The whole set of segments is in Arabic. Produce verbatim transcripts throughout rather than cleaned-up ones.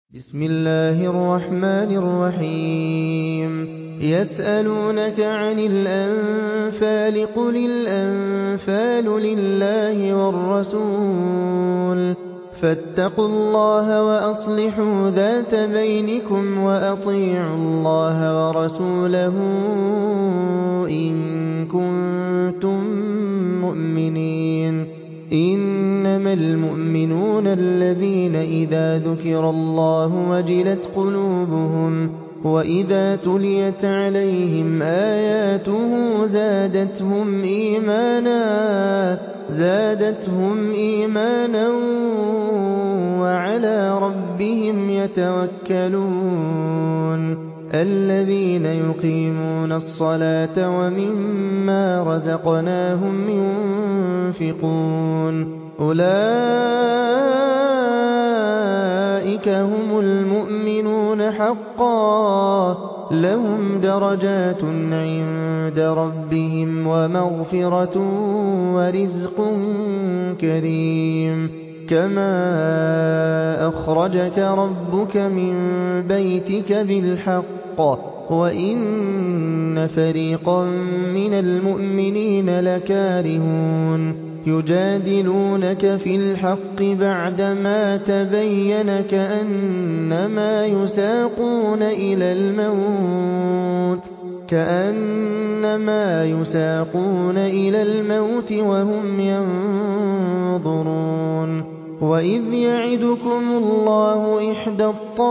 بسم الله الرحمن الرحيم يسألونك عن الأنفال قل الأنفال لله والرسول فاتقوا الله وأصلحوا ذات بينكم وأطيعوا الله ورسوله إن كنتم مؤمنين إنما المؤمنون الذين إذا ذكر الله وجلت قلوبهم وإذا تليت عليهم آياته زادتهم إيمانا زادتهم إيمانا وعلى ربهم يتوكلون الذين يقيمون الصلاة ومما رزقناهم ينفقون أولئك هم المؤمنون حقا لهم درجات عند ربهم ومغفرة ورزق كريم كما أخرجك ربك من بيتك بالحق وإن فريقا من المؤمنين لكارهون يجادلونك في الحق بعدما تبين كأنما يساقون إلى الموت كأنما يساقون إلى الموت وهم ينظرون وإذ يعدكم الله إحدى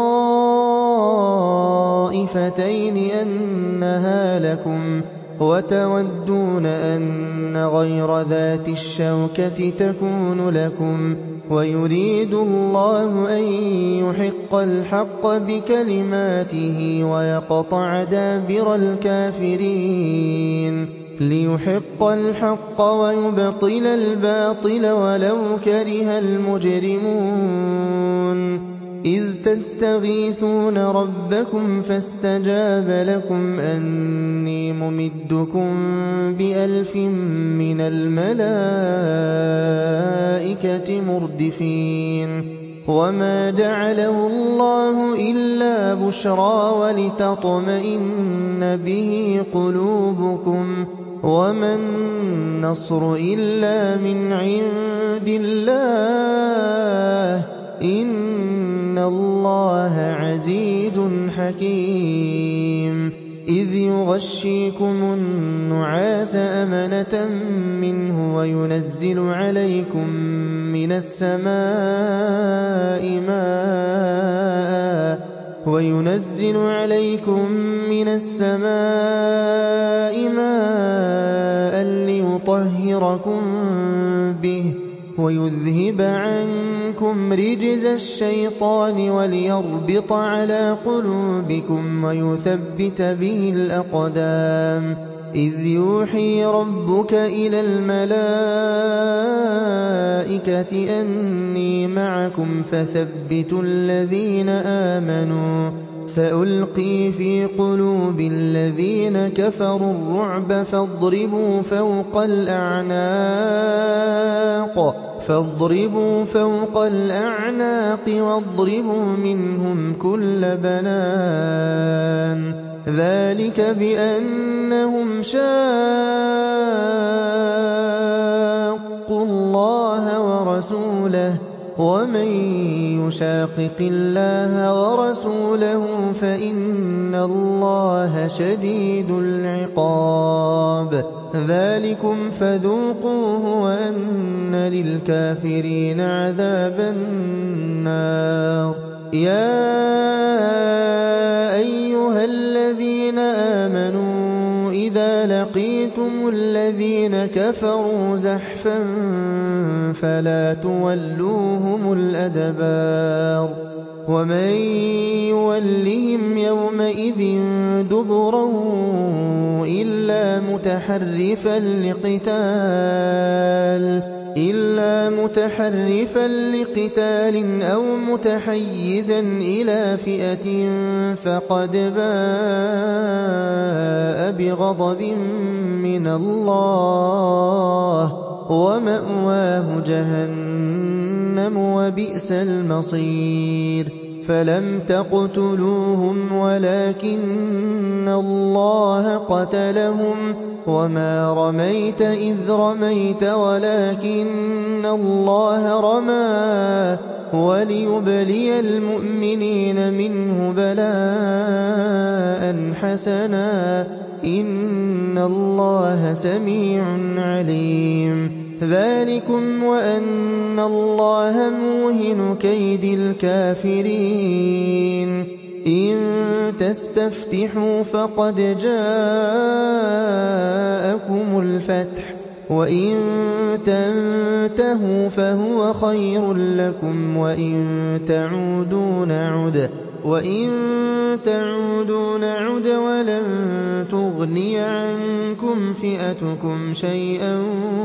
الطائفتين أنها لكم وتودون أن غير ذات الشوكة تكون لكم ويريد الله أن يحق الحق بكلماته ويقطع دابر الكافرين ليحق الحق ويبطل الباطل ولو كره المجرمون إذ تستغيثون ربكم فاستجاب لكم أني ممدكم بألف من الملائكة مردفين وما جعله الله إلا بشرى ولتطمئن به قلوبكم وما النصر إلا من عند الله إن الله عزيز حكيم إذ يغشيكم النعاس أمنة منه وينزل عليكم من السماء ماء وينزل عليكم من السماء ماء ليطهركم به ويذهب عنكم رجز الشيطان وليربط على قلوبكم ويثبت به الأقدام إذ يوحي ربك إلى الملائكة أني معكم فثبتوا الذين آمنوا سألقي في قلوب الذين كفروا الرعب فاضربوا فوق الأعناق فاضربوا فوق الأعناق واضربوا منهم كل بنان ذلك بأنهم شاقوا الله ورسوله ومن يشاقق الله ورسوله فإن الله شديد العقاب ذلكم فذوقوه وأن للكافرين عذاب النار يا أيها الذين آمنوا إذا لقيتم الذين كفروا زحفا فلا تولوهم الأدبار ومن يولهم يومئذ دبره إلا متحرفا لقتال إلا متحرفا لقتال أو متحيزا إلى فئة فقد باء بغضب من الله ومأواه جهنم وبئس المصير فَلَمْ تَقْتُلُوهُمْ وَلَٰكِنَّ اللَّهَ قَتَلَهُمْ ۚ وَمَا رَمَيْتَ إِذْ رَمَيْتَ وَلَٰكِنَّ اللَّهَ رَمَىٰ ۚ وَلِيُبْلِيَ الْمُؤْمِنِينَ مِنْهُ بَلَاءً حَسَنًا ۚ إِنَّ اللَّهَ سَمِيعٌ عَلِيمٌ. ذَٰلِكُمْ وَأَنَّ اللَّهَ مُوهِنُ كَيْدِ الْكَافِرِينَ. إِن تَسْتَفْتِحُوا فَقَدْ جَاءَكُمُ الْفَتْحُ ۖ وَإِن تَنتَهُوا فَهُوَ خَيْرٌ لَّكُمْ ۖ وَإِن تَعُودُوا نَعُدْ وَلَن تُغْنِيَ عَنكُمْ فِئَتُكُمْ شَيْئًا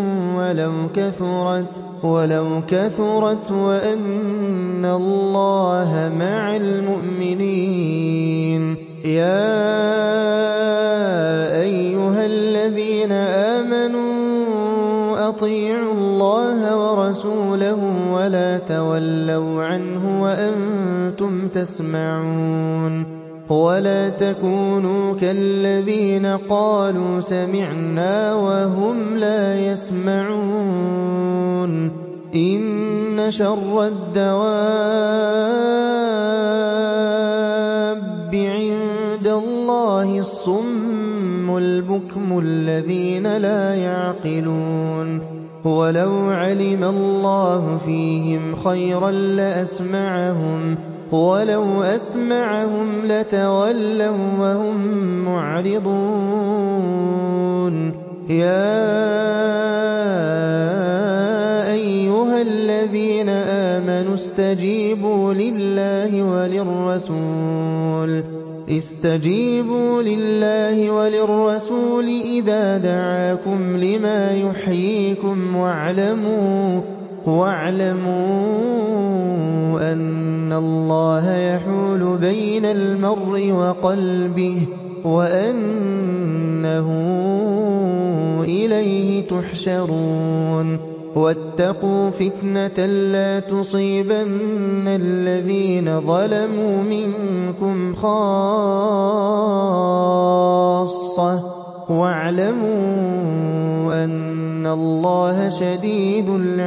وَلَوْ كَثُرَتْ وَأَنَّ اللَّهَ مَعَ الْمُؤْمِنِينَ. يَا أَيُّهَا الَّذِينَ آمَنُوا أَطِيعُوا اللَّهَ وَرَسُولَهُ وَلَا تَوَلَّوْا عَنْهُ وَأَنتُمْ تَسْمَعُونَ. وَلَا تَكُونُوا كَالَّذِينَ قَالُوا سَمِعْنَا وَهُمْ لَا يَسْمَعُونَ. إِنَّ شَرَّ الدَّوَابِّ عِندَ اللَّهِ الصُّمُّ الْبُكْمُ الَّذِينَ لَا يَعْقِلُونَ. وَلَوْ عَلِمَ اللَّهُ فِيهِمْ خَيْرًا لَّأَسْمَعَهُمْ ۖ وَلَوْ أَسْمَعَهُمْ لَتَوَلَّوا وَّهُم مُّعْرِضُونَ. يَا أَيُّهَا الَّذِينَ آمَنُوا اسْتَجِيبُوا لِلَّهِ وَلِلرَّسُولِ إِذَا دَعَاكُمْ لِمَا يُحْيِيكُمْ وَاعْلَمُوا أَنَّ اللَّهَ يَحُولُ بَيْنَ الْمَرْءِ وَقَلْبِهِ وَأَنَّهُ إِلَيْهِ تُحْشَرُونَ. وَاتَّقُوا فِتْنَةً لَّا تُصِيبَنَّ الَّذِينَ ظَلَمُوا مِنكُمْ خَاصَّةً ۖ وَاعْلَمُوا أَنَّ اللَّهَ شَدِيدُ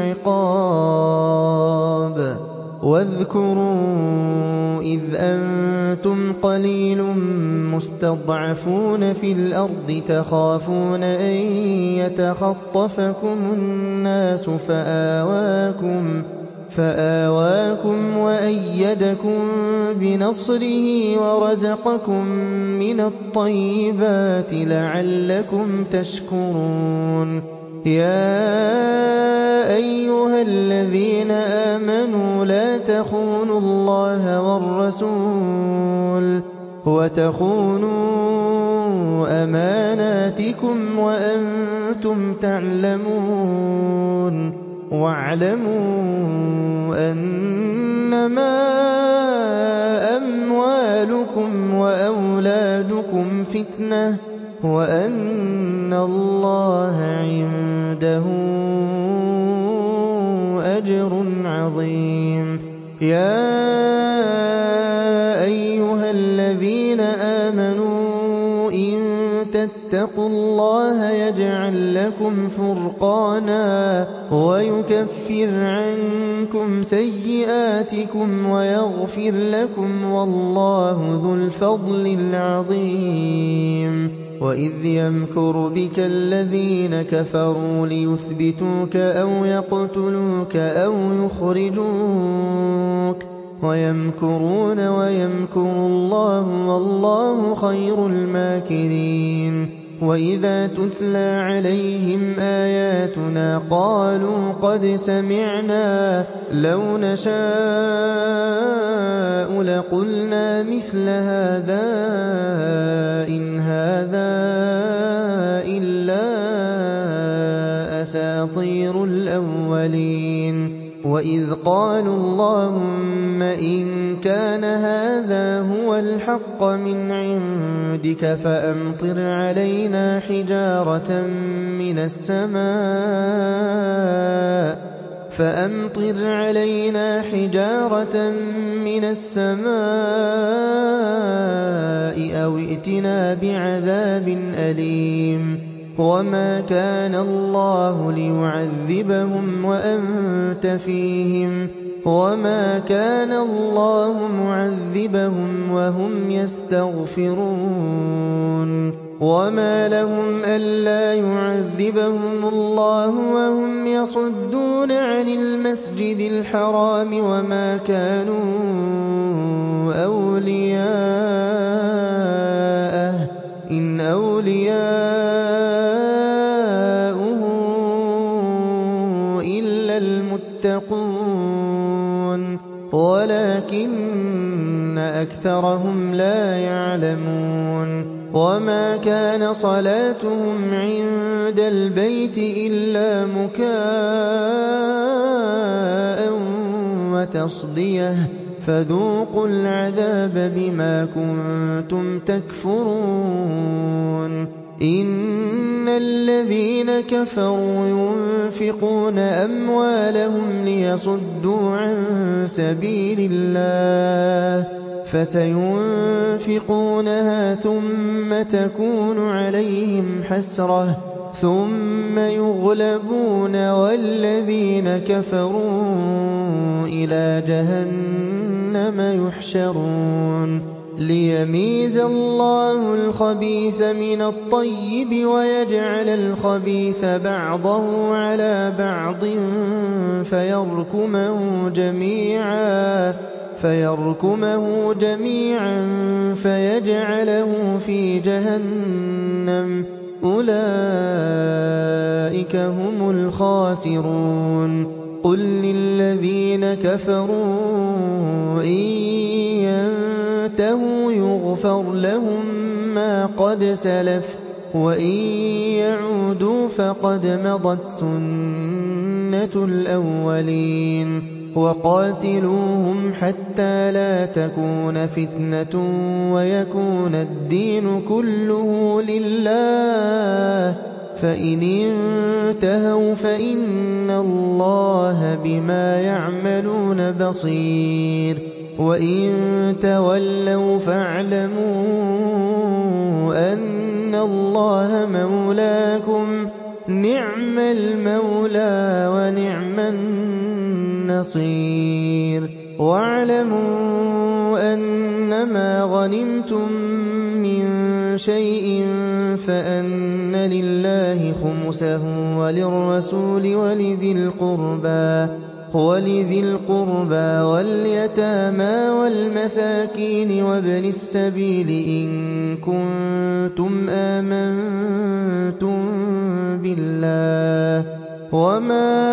الْعِقَابِ. وَاذْكُرُوا إِذْ أَنتُمْ قَلِيلٌ مُّسْتَضْعَفُونَ فِي الْأَرْضِ تَخَافُونَ أَن يَتَخَطَّفَكُمُ النَّاسُ فَآوَاكُمْ وَأَيَّدَكُم بِنَصْرِهِ وَرَزَقَكُم مِّنَ الطَّيِّبَاتِ لَعَلَّكُمْ تَشْكُرُونَ. يَا أَيُّهَا الَّذِينَ آمَنُوا لَا تَخُونُوا اللَّهَ وَالرَّسُولَ وَتَخُونُوا أَمَانَاتِكُمْ وَأَنتُمْ تَعْلَمُونَ. وَاعْلَمُوا أَنَّمَا أَمْوَالُكُمْ وَأَوْلَادُكُمْ فِتْنَةٌ ۚ وَأَنَّ اللَّهَ عِندَهُ أَجْرٌ عَظِيمٌ. يَا أَيُّهَا الَّذِينَ آمَنُوا إِن تَتَّقُوا اللَّهَ يَجْعَل لَّكُمْ فُرْقَانًا وَيُكَفِّرْ عَنكُمْ سَيِّئَاتِكُمْ وَيَغْفِرْ لَكُمْ ۗ وَاللَّهُ ذُو الْفَضْلِ الْعَظِيمِ. وَإِذْ يَمْكُرُ بِكَ الَّذِينَ كَفَرُوا لِيُثْبِتُوكَ أَوْ يَقْتُلُوكَ أَوْ يُخْرِجُوكَ ۚ وَيَمْكُرُونَ وَيَمْكُرُ اللَّهُ ۖ وَاللَّهُ خَيْرُ الْمَاكِرِينَ. وَإِذَا تُتْلَىٰ عَلَيْهِمْ آيَاتُنَا قَالُوا قَدْ سَمِعْنَا ۖ لَوْ نَشَاءُ لَقُلْنَا مِثْلَ هَٰذَا ۚ إِنْ هَٰذَا إِلَّا أَسَاطِيرُ الْأَوَّلِينَ. وَإِذْ قَالُوا اللَّهُمَّ إِن كَانَ هَٰذَا هُوَ الْحَقَّ مِنْ عِندِكَ فَأَمْطِرْ عَلَيْنَا حِجَارَةً مِّنَ السَّمَاءِ فَأَمْطِرْ عَلَيْنَا حِجَارَةً مِّنَ السَّمَاءِ أَوِ ائْتِنَا بِعَذَابٍ أَلِيمٍ وَمَا كَانَ اللَّهُ لِيُعَذِّبَهُمْ وَأَنتَ فِيهِمْ وَمَا كَانَ اللَّهُ مُعَذِّبَهُمْ وَهُمْ يَسْتَغْفِرُونَ وَمَا لَهُمْ أَلَّا يُعَذِّبَهُمُ اللَّهُ وَهُمْ يَصُدُّونَ عَنِ الْمَسْجِدِ الْحَرَامِ وَمَا كَانُوا أَوْلِيَاءَهُ ۚ إِنْ أَوْلِيَاؤُهُ إِلَّا الْمُتَّقُونَ وَلَٰكِنَّ أَكْثَرَهُمْ لَا يَعْلَمُونَ وَمَا كَانَ صَلَاتُهُمْ عِندَ الْبَيْتِ إِلَّا مُكَاءً وَتَصْدِيَةً فَذُوقُوا الْعَذَابَ بِمَا كُنتُمْ تَكْفُرُونَ إِنَّ الَّذِينَ كَفَرُوا يُنفِقُونَ أَمْوَالَهُمْ لِيَصُدُّوا عَن سَبِيلِ اللَّهِ فَسَيُنفِقُونَهَا ثُمَّ تَكُونُ عَلَيْهِمْ حَسْرَةً ثُمَّ يُغْلَبُونَ وَالَّذِينَ كَفَرُوا إِلَىٰ جَهَنَّمَ يُحْشَرُونَ لِيَمِيزَ اللَّهُ الْخَبِيثَ مِنَ الطَّيِّبِ وَيَجْعَلَ الْخَبِيثَ بَعْضَهُ عَلَىٰ بَعْضٍ فَيَرْكُمَهُ جَمِيعًا فَيَرْكُمَهُ جَمِيعًا فَيَجْعَلَهُ فِي جَهَنَّمَ ۚ أُولَٰئِكَ هُمُ الْخَاسِرُونَ قُل لِّلَّذِينَ كَفَرُوا إِن يَنتَهُوا يُغْفَرْ لَهُم مَّا قَدْ سَلَفَ وَإِن يَعُودُوا فَقَدْ مَضَتْ سُنَّةُ الْأَوَّلِينَ وَقَاتِلُوهُمْ حَتَّىٰ لَا تَكُونَ فِتْنَةٌ وَيَكُونَ الدِّينُ كُلُّهُ لِلَّهِ ۖ فَإِنِ انتَهَوْا فَإِنَّ اللَّهَ بِمَا يَعْمَلُونَ بَصِيرٌ وَإِن تَوَلَّوْا فَاعْلَمُوا أَنَّ اللَّهَ مَوْلَاكُمْ ۚ نِعْمَ الْمَوْلَىٰ وَنِعْمَ النَّصِيرُ وَاعْلَمُوا أَنَّمَا غَنِمْتُم مِّن شَيْءٍ فَأَنَّ لِلَّهِ خُمُسَهُ وَلِلرَّسُولِ وَلِذِي الْقُرْبَىٰ وَالْيَتَامَىٰ وَالْمَسَاكِينِ وَابْنِ السَّبِيلِ إِن كُنتُمْ آمَنتُم بِاللَّهِ وَمَا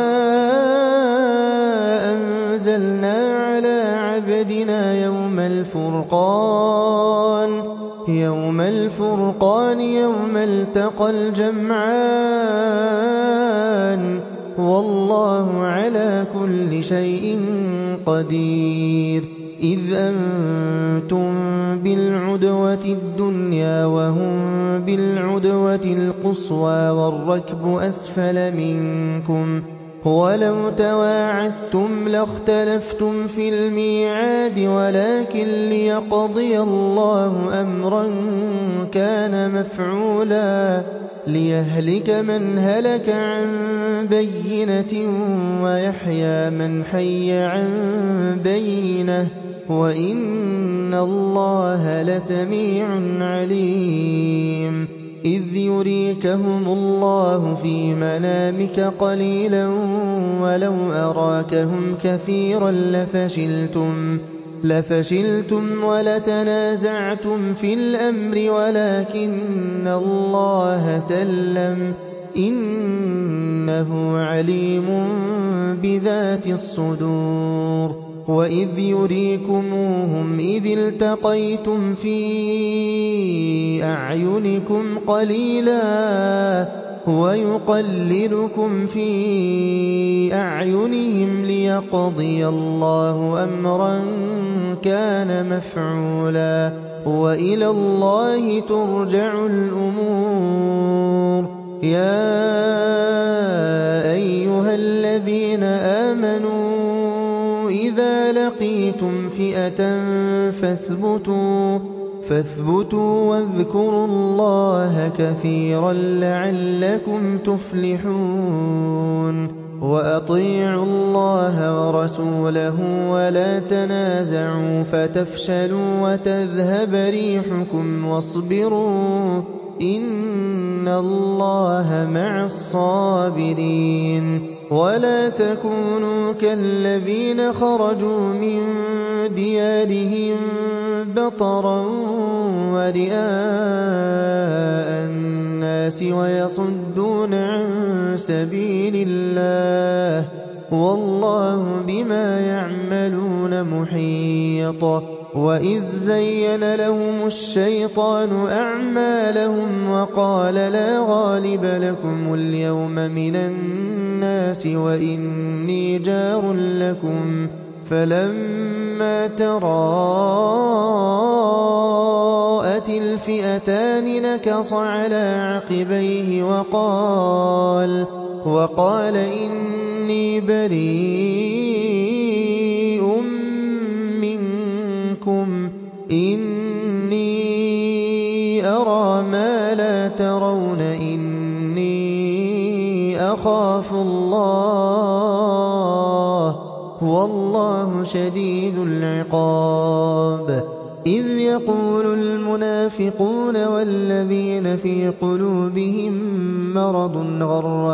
أَنزَلْنَا عَلَىٰ عَبْدِنَا يَوْمَ الْفُرْقَانِ يَوْمَ الْفُرْقَانِ يَوْمَ الْتَقَى الْجَمْعَانِ ۗ وَاللَّهُ عَلَىٰ كُلِّ شَيْءٍ قَدِيرٌ إِذْ أَنتُم بِالْعُدْوَةِ الدُّنْيَا وَهُم بِالْعُدْوَةِ الْقُصْوَىٰ وَالرَّكْبُ أَسْفَلَ مِنكُمْ ۚ وَلَوْ تَوَاعَدتُّمْ لَاخْتَلَفْتُمْ فِي الْمِيعَادِ وَلَٰكِن لِّيَقْضِيَ اللَّهُ أَمْرًا كَانَ مَفْعُولًا لِّيَهْلِكَ مَنْ هَلَكَ عَن بَيِّنَةٍ وَيَحْيَىٰ مَنْ حَيَّ عَن بَيِّنَةٍ ۗ وَإِنَّ اللَّهَ لَسَمِيعٌ عَلِيمٌ إِذْ يُرِيكَهُمُ اللَّهُ فِي مَنَامِكَ قَلِيلًا وَلَوْ أَرَاكَهُمْ كَثِيرًا لَّفَشِلْتُمْ وَلَتَنَازَعْتُمْ فِي الْأَمْرِ وَلَٰكِنَّ اللَّهَ سَلَّمَ ۗ إِنَّهُ عَلِيمٌ بِذَاتِ الصُّدُورِ وَإِذْ يُرِيكُمُوهُمْ إِذِ الْتَقَيْتُمْ فِي أَعْيُنِكُمْ قَلِيلًا وَيُقَلِّلُكُمْ فِي أَعْيُنِهِمْ لِيَقْضِيَ اللَّهُ أَمْرًا كَانَ مَفْعُولًا ۗ وَإِلَى اللَّهِ تُرْجَعُ الْأُمُورُ يَا أَيُّهَا الَّذِينَ وَإِذَا لَقِيتُمْ فِئَةً فَاثْبُتُوا فَاثْبُتُوا وَاذْكُرُوا اللَّهَ كَثِيرًا لَّعَلَّكُمْ تُفْلِحُونَ وَأَطِيعُوا اللَّهَ وَرَسُولَهُ وَلَا تَنَازَعُوا فَتَفْشَلُوا وَتَذْهَبَ رِيحُكُمْ وَاصْبِرُوا إِنَّ اللَّهَ مَعَ الصَّابِرِينَ وَلَا تَكُونُوا كَالَّذِينَ خَرَجُوا مِن دِيَارِهِم بَطَرًا وَرِئَاءَ النَّاسِ وَيَصُدُّونَ عَن سَبِيلِ اللَّهِ وَاللَّهُ بِمَا يَعْمَلُونَ مُحِيطٌ وَإِذْ زَيَّنَ لَهُمُ الشَّيْطَانُ أَعْمَالَهُمْ وَقَالَ لَا غَالِبَ لَكُمُ الْيَوْمَ مِنَ النَّاسِ وَإِنِّي جَارٌ لَّكُمْ فَلَمَّا تَرَاءَتِ الْفِئَتَانِ نَكَصَ عَلَىٰ عَقِبَيْهِ وَقَالَ وَقَالَ إِنِّي بَرِيءٌ مِّنكُمْ إِنِّي أَرَىٰ مَا لَا تَرَوْنَ إِنِّي أَخَافُ اللَّهَ وَاللَّهُ شَدِيدُ الْعِقَابِ إِذْ يَقُولُ الْمُنَافِقُونَ وَالَّذِينَ فِي قُلُوبِهِم مَّرَضٌ غَرَّ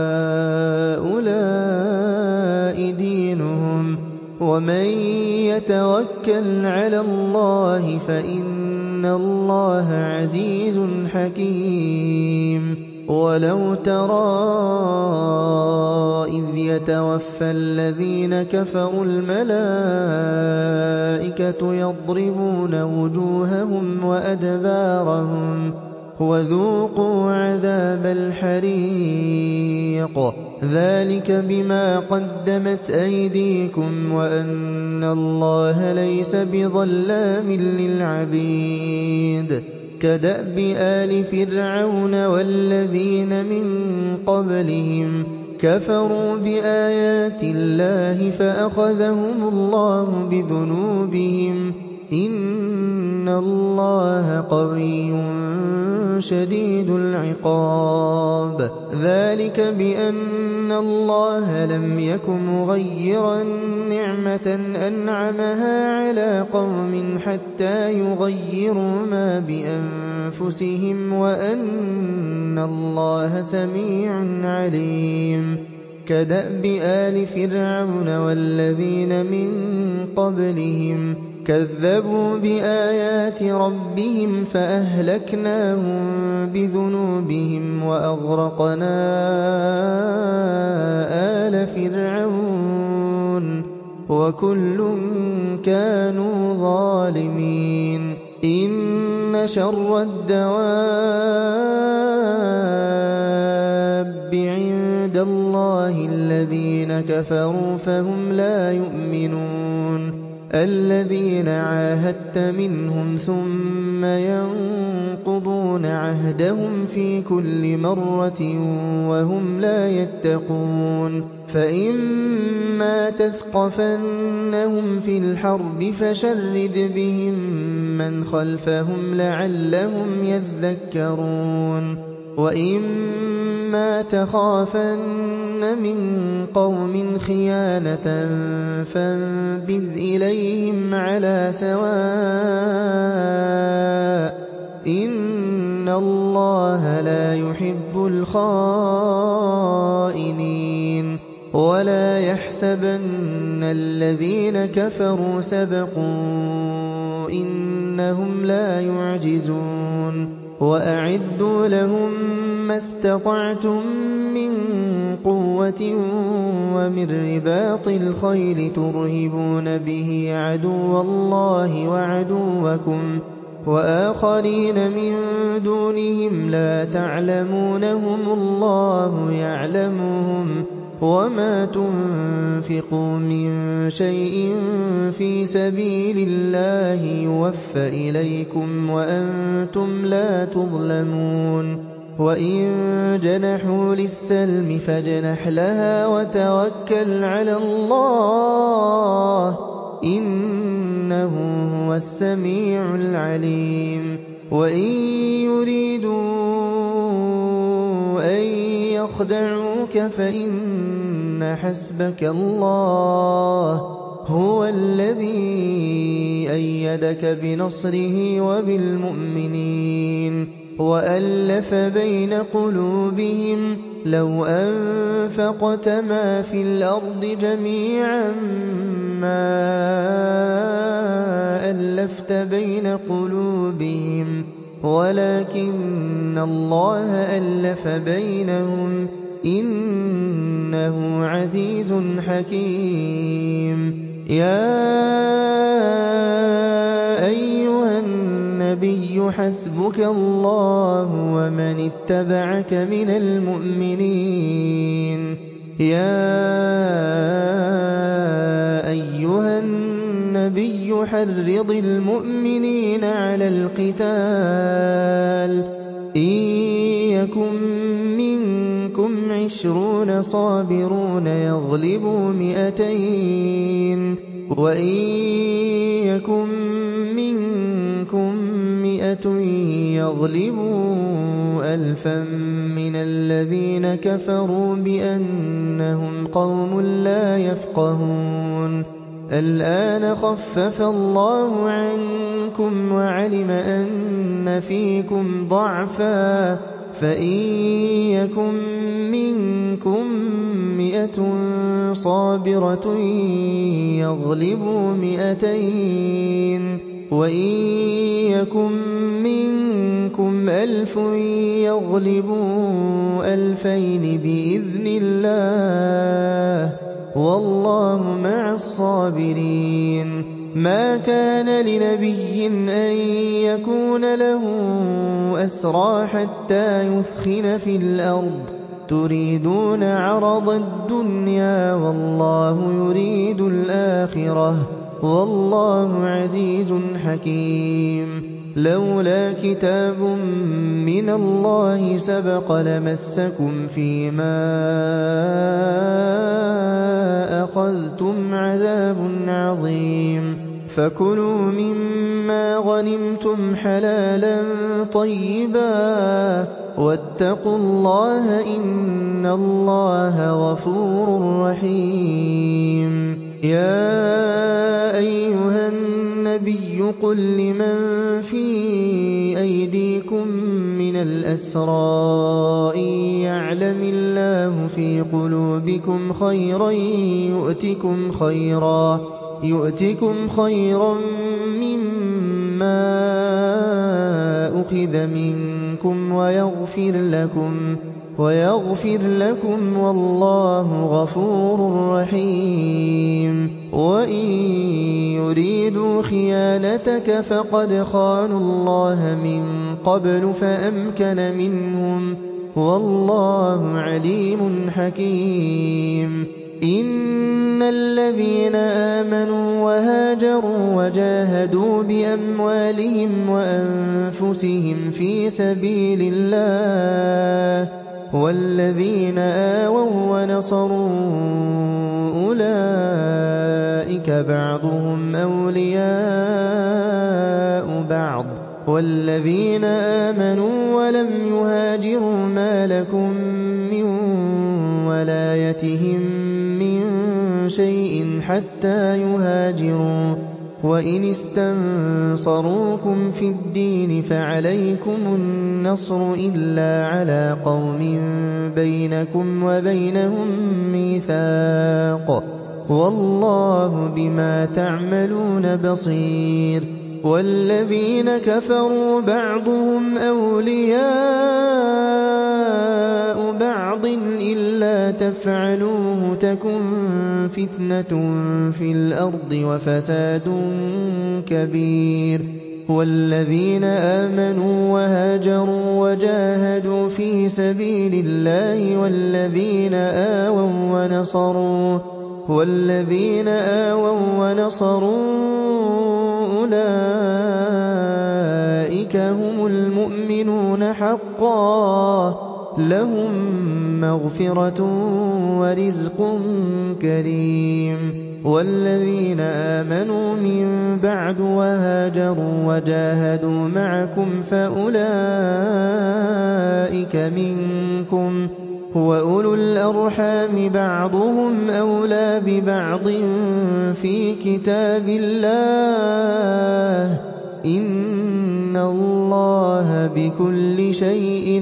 هَٰؤُلَاءِ دِينُهُمْ وَمَن يَتَوَكَّلْ عَلَى اللَّهِ فَإِنَّ اللَّهَ عَزِيزٌ حَكِيمٌ وَلَوْ تَرَىٰ إِذْ يَتَوَفَّى الَّذِينَ كَفَرُوا الْمَلَائِكَةُ يَضْرِبُونَ وُجُوهَهُمْ وَأَدْبَارَهُمْ وَذُوقُوا عَذَابَ الْحَرِيقِ ذَٰلِكَ بِمَا قَدَّمَتْ أَيْدِيكُمْ وَأَنَّ اللَّهَ لَيْسَ بِظَلَّامٍ لِّلْعَبِيدِ كَدَأْبِ آلِ فِرْعَوْنَ وَالَّذِينَ مِن قَبْلِهِمْ كَفَرُوا بِآيَاتِ اللَّهِ فَأَخَذَهُمُ اللَّهُ بِذُنُوبِهِمْ إِنَّ اللَّهَ قَوِيٌّ شَدِيدُ الْعِقَابِ ذَٰلِكَ بِأَنَّ اللَّهَ لَمْ يَكُ مُغَيِّرًا نِّعْمَةً أَنْعَمَهَا عَلَىٰ قَوْمٍ حَتَّىٰ يُغَيِّرُوا مَا بِأَنفُسِهِمْ وَأَنَّ اللَّهَ سَمِيعٌ عَلِيمٌ كَدَأْبِ آلِ فِرْعَوْنَ وَالَّذِينَ مِن قَبْلِهِمْ كَذَّبُوا بِآيَاتِ رَبِّهِمْ فَأَهْلَكْنَاهُم بِذُنُوبِهِمْ وَأَغْرَقْنَا آلَ فِرْعَوْنَ وَكُلٌّ كَانُوا ظَالِمِينَ إِنَّ شَرَّ الدَّوَابِّ عِندَ اللَّهِ الَّذِينَ كَفَرُوا فَهُمْ لَا يُؤْمِنُونَ الَّذِينَ عَاهَدتَّ مِنْهُمْ ثُمَّ يَنقُضُونَ عَهْدَهُمْ فِي كُلِّ مَرَّةٍ وَهُمْ لَا يَتَّقُونَ فَإِمَّا تَثْقَفَنَّهُمْ فِي الْحَرْبِ فَشَرِّدْ بِهِم مَّنْ خَلْفَهُمْ لَعَلَّهُمْ يَذَّكَّرُونَ وَإِمَّا تَخَافَنَّ مِن قَوْمٍ خِيَانَةً فَانبِذْ إِلَيْهِمْ عَلَىٰ سَوَاءٍ ۚ إِنَّ اللَّهَ لَا يُحِبُّ الْخَائِنِينَ وَلَا يَحْسَبَنَّ الَّذِينَ كَفَرُوا سَبَقُوا إِنَّهُمْ لَا يُعْجِزُونَ وَأَعِدُّوا لَهُم مَّا اسْتَطَعْتُم مِّن قُوَّةٍ وَمِن رِّبَاطِ الْخَيْلِ تُرْهِبُونَ بِهِ عَدُوَّ اللَّهِ وَعَدُوَّكُمْ وَآخَرِينَ مِن دُونِهِمْ لَا تَعْلَمُونَهُمُ اللَّهُ يَعْلَمُهُمْ ۚ وَمَا تُنفِقُوا مِن شَيْءٍ فِي سَبِيلِ اللَّهِ يُوَفَّ إِلَيْكُمْ وَأَنتُمْ لَا تُظْلَمُونَ وَإِن جَنَحُوا لِلسَّلْمِ فَاجْنَحْ لَهَا وَتَوَكَّلْ عَلَى اللَّهِ ۚ إِنَّهُ هُوَ السَّمِيعُ الْعَلِيمُ وَإِن يُرِيدُوا أَن يَخْدَعُوكَ فَإِنَّ حَسْبَكَ اللَّهُ ۚ هُوَ الَّذِي أَيَّدَكَ بِنَصْرِهِ وَبِالْمُؤْمِنِينَ وَأَلَّفَ بَيْنَ قُلُوبِهِمْ ۚ لَوْ أَنفَقْتَ مَا فِي الْأَرْضِ جَمِيعًا مَّا أَلَّفْتَ بَيْنَ قُلُوبِهِمْ وَلَٰكِنَّ اللَّهَ أَلَّفَ بَيْنَهُمْ ۚ إِنَّهُ عَزِيزٌ حَكِيمٌ يَا أَيُّهَا النَّبِيُّ حَسْبُكَ اللَّهُ وَمَنِ اتَّبَعَكَ مِنَ الْمُؤْمِنِينَ يَا أَيُّهَا النَّبِيُّ حَرِّضِ الْمُؤْمِنِينَ عَلَى الْقِتَالِ ۚ إِن يَكُن مِّنكُمْ عِشْرُونَ صَابِرُونَ يَغْلِبُوا مِائَتَيْنِ ۚ وَإِن يَكُن مِّنكُم مِّائَةٌ يَغْلِبُوا أَلْفًا مِّنَ الَّذِينَ كَفَرُوا بِأَنَّهُمْ قَوْمٌ لَّا يَفْقَهُونَ الْآنَ خَفَّفَ اللَّهُ عَنكُمْ وَعَلِمَ أَنَّ فِيكُمْ ضَعْفًا ۚ فَإِن يَكُن مِّنكُم مِّائَةٌ صَابِرَةٌ يَغْلِبُوا مِائَتَيْنِ ۚ وَإِن يَكُن مِّنكُمْ أَلْفٌ يَغْلِبُوا أَلْفَيْنِ بِإِذْنِ اللَّهِ ۗ وَاللَّهُ مَعَ الصَّابِرِينَ مَا كَانَ لِنَبِيٍّ أَن يَكُونَ لَهُ أَسْرَىٰ حَتَّىٰ يُثْخِنَ فِي الْأَرْضِ تُرِيدُونَ عَرَضَ الدُّنْيَا وَاللَّهُ يُرِيدُ الْآخِرَةَ ۗ وَاللَّهُ عَزِيزٌ حَكِيمٌ لَّوْلَا كِتَابٌ مِّنَ اللَّهِ سَبَقَ لَمَسَّكُمْ فِيمَا أَخَذْتُمْ عَذَابٌ عَظِيمٌ فَكُلُوا مِمَّا غَنِمْتُمْ حَلَالًا طَيِّبًا وَاتَّقُوا اللَّهَ ۚ إِنَّ اللَّهَ غَفُورٌ رَّحِيمٌ يَا أَيُّهَا النَّبِيُّ قُل لِّمَن فِي أَيْدِيكُم مِّنَ الْأَسْرَىٰ إِن يَعْلَمِ اللَّهُ فِي قُلُوبِكُمْ خَيْرًا يُؤْتِكُمْ خَيْرًا مِّمَّا أُخِذَ مِنكُمْ وَيَغْفِرْ لَكُمْ ۗ وَاللَّهُ غَفُورٌ رَّحِيمٌ وَإِن يُرِيدُوا خِيَانَتَكَ فَقَدْ خَانُوا اللَّهَ مِن قَبْلُ فَأَمْكَنَ مِنْهُمْ ۗ وَاللَّهُ عَلِيمٌ حَكِيمٌ إِنَّ الَّذِينَ آمَنُوا وَهَاجَرُوا وَجَاهَدُوا بِأَمْوَالِهِمْ وَأَنفُسِهِمْ فِي سَبِيلِ اللَّهِ وَالَّذِينَ آوَوا وَّنَصَرُوا أُولَٰئِكَ بَعْضُهُمْ أَوْلِيَاءُ بَعْضٍ ۚ وَالَّذِينَ آمَنُوا وَلَمْ يُهَاجِرُوا مَا لَكُم مِّن وَلَايَتِهِم مِّن شَيْءٍ حَتَّىٰ يُهَاجِرُوا ۚ وَإِنِ اسْتَنصَرُوكُمْ فِي الدِّينِ فَعَلَيْكُمُ النَّصْرُ إِلَّا عَلَىٰ قَوْمٍ بَيْنَكُمْ وَبَيْنَهُم مِّيثَاقٌ ۗ وَاللَّهُ بِمَا تَعْمَلُونَ بَصِيرٌ وَالَّذِينَ كَفَرُوا بَعْضُهُمْ أَوْلِيَاءُ بَعْضٍ إِلَّا تَفْعَلُوهُ تَكُن فِتْنَةٌ فِي الْأَرْضِ وَفَسَادٌ كَبِيرٌ وَالَّذِينَ آمَنُوا وَهَاجَرُوا وَجَاهَدُوا فِي سَبِيلِ اللَّهِ وَالَّذِينَ آوَوا وَّنَصَرُوا أُولَٰئِكَ أُولَٰئِكَ هُمُ الْمُؤْمِنُونَ حَقًّا ۚ لَّهُم مَّغْفِرَةٌ وَرِزْقٌ كَرِيمٌ وَالَّذِينَ آمَنُوا مِن بَعْدُ وَهَاجَرُوا وَجَاهَدُوا مَعَكُمْ فَأُولَٰئِكَ مِنكُمْ ۚ وَأُولُو الْأَرْحَامِ بَعْضُهُمْ أَوْلَىٰ بِبَعْضٍ فِي كِتَابِ اللَّهِ ۗ إِنَّ اللَّهَ بِكُلِّ شَيْءٍ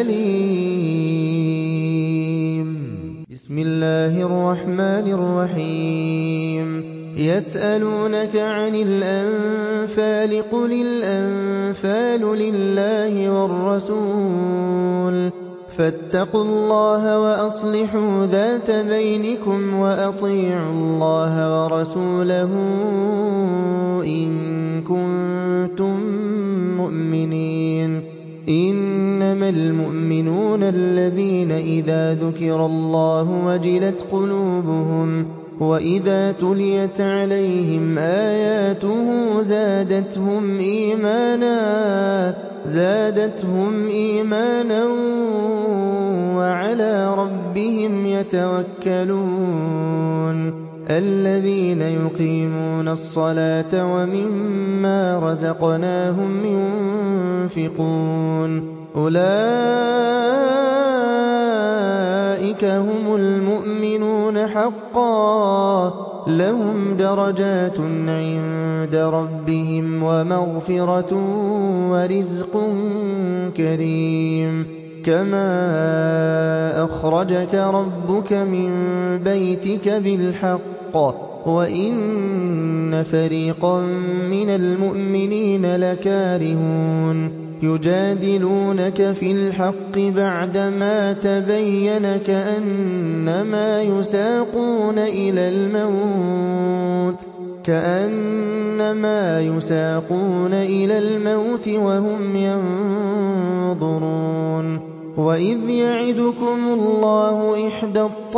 عَلِيمٌ. بسم الله الرحمن الرحيم. يسألونك عن الأنفال قل الأنفال لله والرسول فاتقوا الله وأصلحوا ذات بينكم وأطيعوا الله ورسوله إن كنتم مؤمنين. إنما المؤمنون الذين إذا ذكر الله وجلت قلوبهم وإذا تليت عليهم آياته زادتهم إيمانا زادتهم إيمانا وعلى ربهم يتوكلون. الذين يقيمون الصلاة ومما رزقناهم ينفقون أولئك هم المؤمنون حقا ۚ لهم درجات عند ربهم ومغفرة ورزق كريم. كما أخرجك ربك من بيتك بالحق وإن فريقا من المؤمنين لكارهون يجادلونك في الحق بعدما تبين كأنما يساقون إلى الموت كأنما يساقون إلى الموت وهم ينظرون. وإذ يعدكم الله إحدى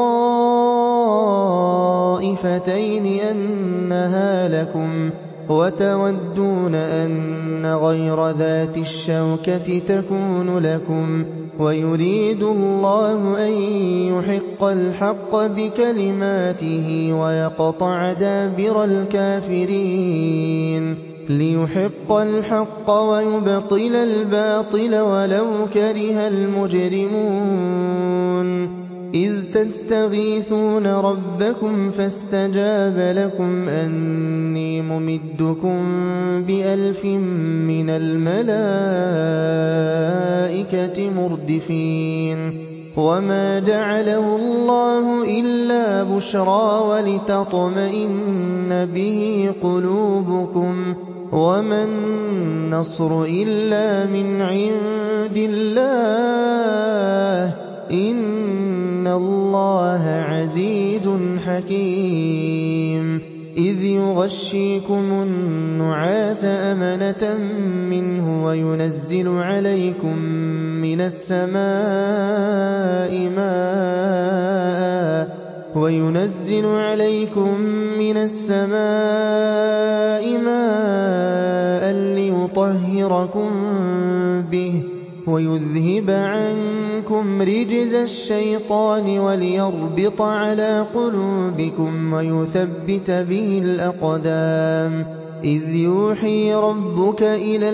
الطائفتين أنها لكم وتودون أن غير ذات الشوكة تكون لكم ويريد الله أن يحق الحق بكلماته ويقطع دابر الكافرين ليحق الحق ويبطل الباطل ولو كره المجرمون. إذ تستغيثون ربكم فاستجاب لكم أني ممدكم بألف من الملائكة مردفين. وما جعله الله إلا بشرى ولتطمئن به قلوبكم وما النصر إلا من عند الله إن الله عزيز حكيم. إذ يغشيكم النعاس أمنة منه وينزل عليكم من السماء ماء وينزل عليكم من السماء ماء ليطهركم به ويذهب عنكم رجز الشيطان وليربط على قلوبكم ويثبت به الأقدام. إذ يوحي ربك إلى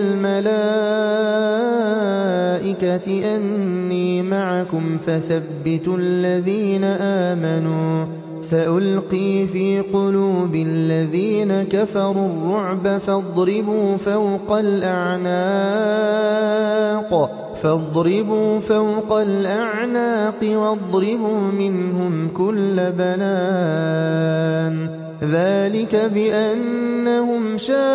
الملائكة أني معكم فثبتوا الذين آمنوا سألقي في قلوب الذين كفروا الرعب فاضربوا فوق الأعناق فاضربوا فوق الأعناق واضربوا منهم كل بنان. ذلك بأنهم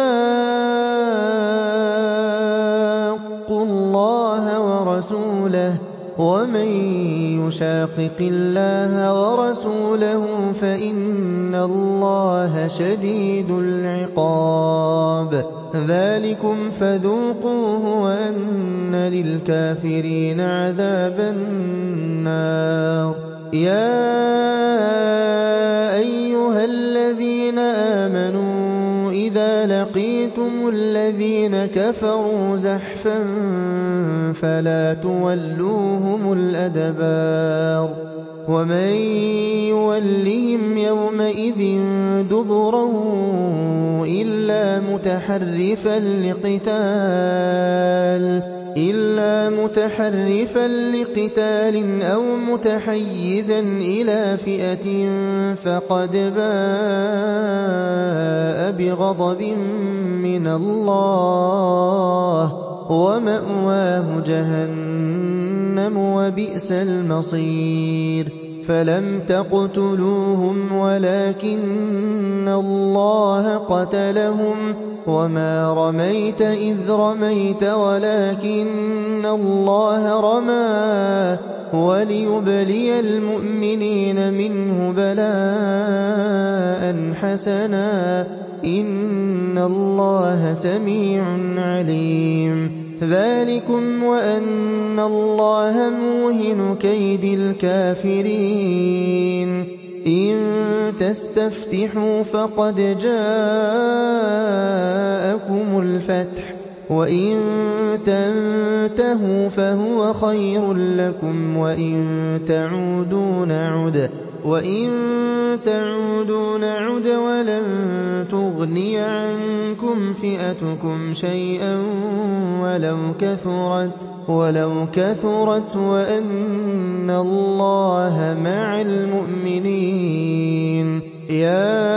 شاقوا الله ورسوله ومن يشاقق الله ورسوله فإن الله شديد العقاب. ذلكم فذوقوه وأن للكافرين عذاب النار. يا أيها الذين آمنوا إِذَا لَقِيتُمُ الَّذِينَ كَفَرُوا زَحْفًا فَلَا تُوَلُّوهُمُ الْأَدْبَارَ وَمَن يُوَلِّهِمْ يَوْمَئِذٍ دُبُرَهُ إِلَّا مُتَحَرِّفًا لِّقِتَالٍ إِلَّا مُتَحَرِّفًا لِّقِتَالٍ أَوْ مُتَحَيِّزًا إِلَىٰ فِئَةٍ فَقَدْ بَاءَ بِغَضَبٍ مِّنَ اللَّهِ وَمَأْوَاهُ جَهَنَّمُ وَبِئْسَ الْمَصِيرُ فَلَمْ تَقْتُلُوهُمْ وَلَٰكِنَّ اللَّهَ قَتَلَهُمْ وَمَا رَمَيْتَ إِذْ رَمَيْتَ وَلَٰكِنَّ اللَّهَ رَمَىٰ وَلِيُبْلِيَ الْمُؤْمِنِينَ مِنْهُ بَلَاءً حَسَنًا ۚ إِنَّ اللَّهَ سَمِيعٌ عَلِيمٌ ذَٰلِكُمْ وَأَنَّ اللَّهَ مُوهِنُ كَيْدِ الْكَافِرِينَ إِن تَسْتَفْتِحُوا فَقَدْ جَاءَكُمُ الْفَتْحُ وَإِن تَنتَهُوا فَهُوَ خَيْرٌ لَّكُمْ وَإِن تَعُودُوا نَعُدْ وَإِن تَعُودُوا نَعُدْ وَلَن تُغْنِيَ عَنكُمْ فِئَتُكُمْ شَيْئًا وَلَوْ كَثُرَتْ وَلَوْ كَثُرَتْ وَأَنَّ اللَّهَ مَعَ الْمُؤْمِنِينَ يَا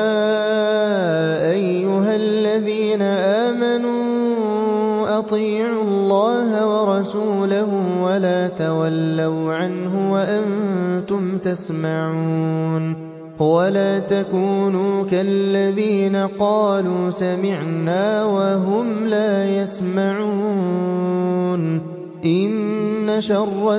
أَيُّهَا الَّذِينَ آمَنُوا أَطِيعُوا اللَّهَ وَرَسُولَهُ وَلَا تَوَلَّوْا عَنْهُ وَأَنتُمْ تَسْمَعُونَ وَلَا تَكُونُوا كَالَّذِينَ قَالُوا سَمِعْنَا وَهُمْ لَا يَسْمَعُونَ إِنَّ شَرَّ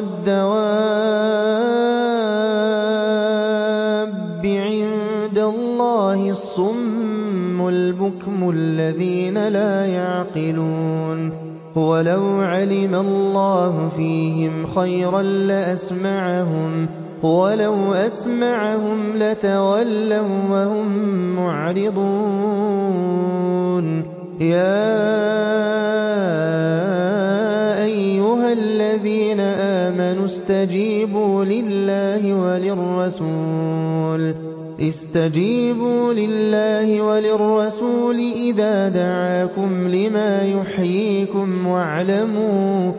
الدَّوَابِّ عِندَ اللَّهِ الصُّمُّ الْبُكْمُ الَّذِينَ لَا يَعْقِلُونَ وَلَوْ عَلِمَ اللَّهُ فِيهِمْ خَيْرًا لَّأَسْمَعَهُمْ وَلَوْ أَسْمَعَهُمْ لَتَوَلَّوا وَّهُم مُّعْرِضُونَ يَا أَيُّهَا الَّذِينَ آمَنُوا اسْتَجِيبُوا لِلَّهِ وَلِلرَّسُولِ اسْتَجِيبُوا لِلَّهِ وَلِلرَّسُولِ إِذَا دَعَاكُمْ لِمَا يُحْيِيكُمْ وَاعْلَمُوا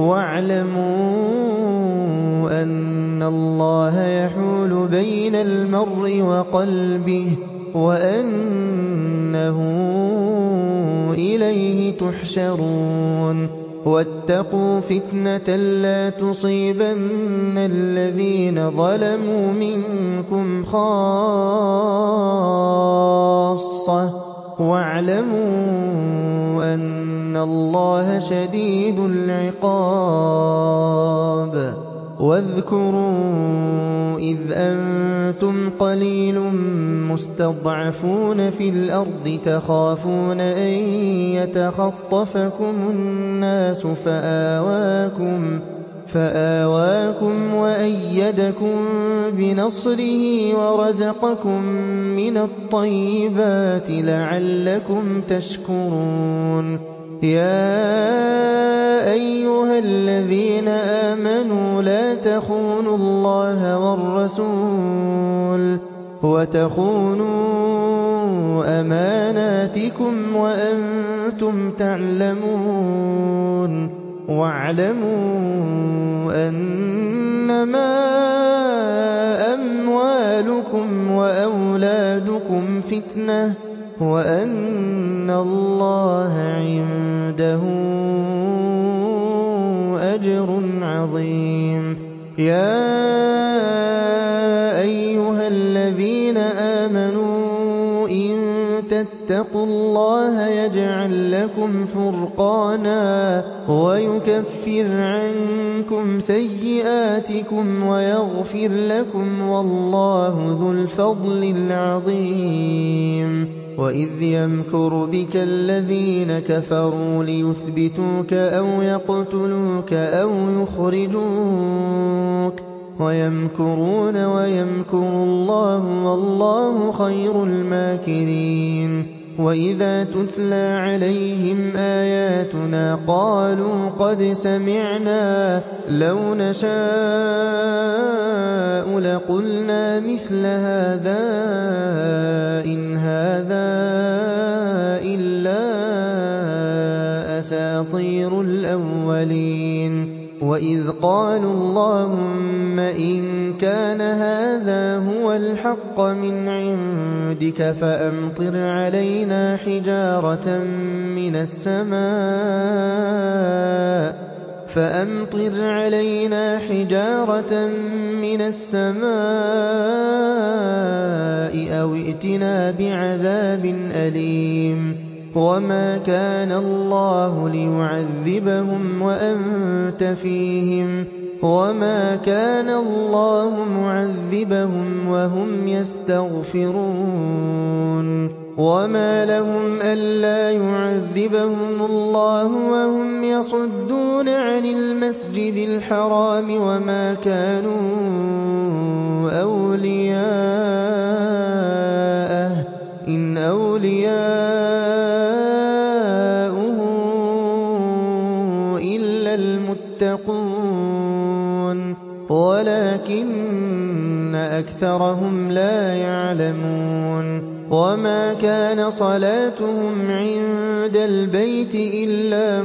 وَاعْلَمُوا أَنَّ اللَّهَ يَحُولُ بَيْنَ الْمَرْءِ وَقَلْبِهِ وَأَنَّهُ إِلَيْهِ تُحْشَرُونَ وَاتَّقُوا فِتْنَةً لَّا تُصِيبَنَّ الَّذِينَ ظَلَمُوا مِنكُمْ خَاصَّةً وَاعْلَمُوا أَنَّ اللَّهَ شَدِيدُ الْعِقَابِ وَاذْكُرُوا إِذْ أَنتُمْ قَلِيلٌ مُّسْتَضْعَفُونَ فِي الْأَرْضِ تَخَافُونَ أَن يَتَخَطَّفَكُمُ النَّاسُ فَآوَاكُمْ فَآوَاكُمْ وَأَيَّدَكُم بِنَصْرِهِ وَرَزَقَكُم مِّنَ الطَّيِّبَاتِ لَعَلَّكُمْ تَشْكُرُونَ يَا أَيُّهَا الَّذِينَ آمَنُوا لَا تَخُونُوا اللَّهَ وَالرَّسُولَ وَتَخُونُوا أَمَانَاتِكُمْ وَأَنتُمْ تَعْلَمُونَ وَاعْلَمُوا أَنَّمَا أَمْوَالُكُمْ وَأَوْلَادُكُمْ فِتْنَةٌ وَأَنَّ اللَّهَ عِندَهُ أَجْرٌ عَظِيمٌ يَا أَيُّهَا الَّذِينَ آمَنُوا إِن تَتَّقُوا اللَّهَ يَجْعَل لَّكُمْ فُرْقَانًا وَيُكَفِّرْ عَنكُمْ سَيِّئَاتِكُمْ وَيَغْفِرْ لَكُمْ وَاللَّهُ ذُو الْفَضْلِ الْعَظِيمِ وَإِذْ يَمْكُرُ بِكَ الَّذِينَ كَفَرُوا لِيُثْبِتُوكَ أَوْ يَقْتُلُوكَ أَوْ يُخْرِجُوكَ وَيَمْكُرُونَ وَيَمْكُرُ اللَّهُ وَاللَّهُ خَيْرُ الْمَاكِرِينَ وَإِذَا تُتْلَىٰ عَلَيْهِمْ آيَاتُنَا قَالُوا قَدْ سَمِعْنَا لَوْ نَشَاءُ لَقُلْنَا مِثْلَ هَٰذَا إِنْ هَٰذَا إِلَّا أَسَاطِيرُ الْأَوَّلِينَ وَإِذْ قَالُوا اللَّهُمَّ إِن كَانَ هَٰذَا هُوَ الْحَقَّ مِنْ عِندِكَ فَأَمْطِرْ عَلَيْنَا حِجَارَةً مِّنَ السَّمَاءِ فَأَمْطِرْ عَلَيْنَا حِجَارَةً مِّنَ السَّمَاءِ أَوْ ائْتِنَا بِعَذَابٍ أَلِيمٍ وَمَا كَانَ اللَّهُ لِيُعَذِّبَهُمْ وَأَنتَ فِيهِمْ وَمَا كَانَ اللَّهُ مُعَذِّبَهُمْ وَهُمْ يَسْتَغْفِرُونَ وَمَا لَهُمْ أَلَّا يُعَذِّبَهُمُ اللَّهُ وَهُمْ يَصُدُّونَ عَنِ الْمَسْجِدِ الْحَرَامِ وَمَا كَانُوا أَوْلِيَاءَهُ إِنْ أَوْلِيَاؤُهُ إِلَّا الْمُتَّقُونَ وَلَٰكِنَّ أَكْثَرَهُمْ لَا يَعْلَمُونَ وَمَا كَانَ صَلَاتُهُمْ عِندَ الْبَيْتِ إِلَّا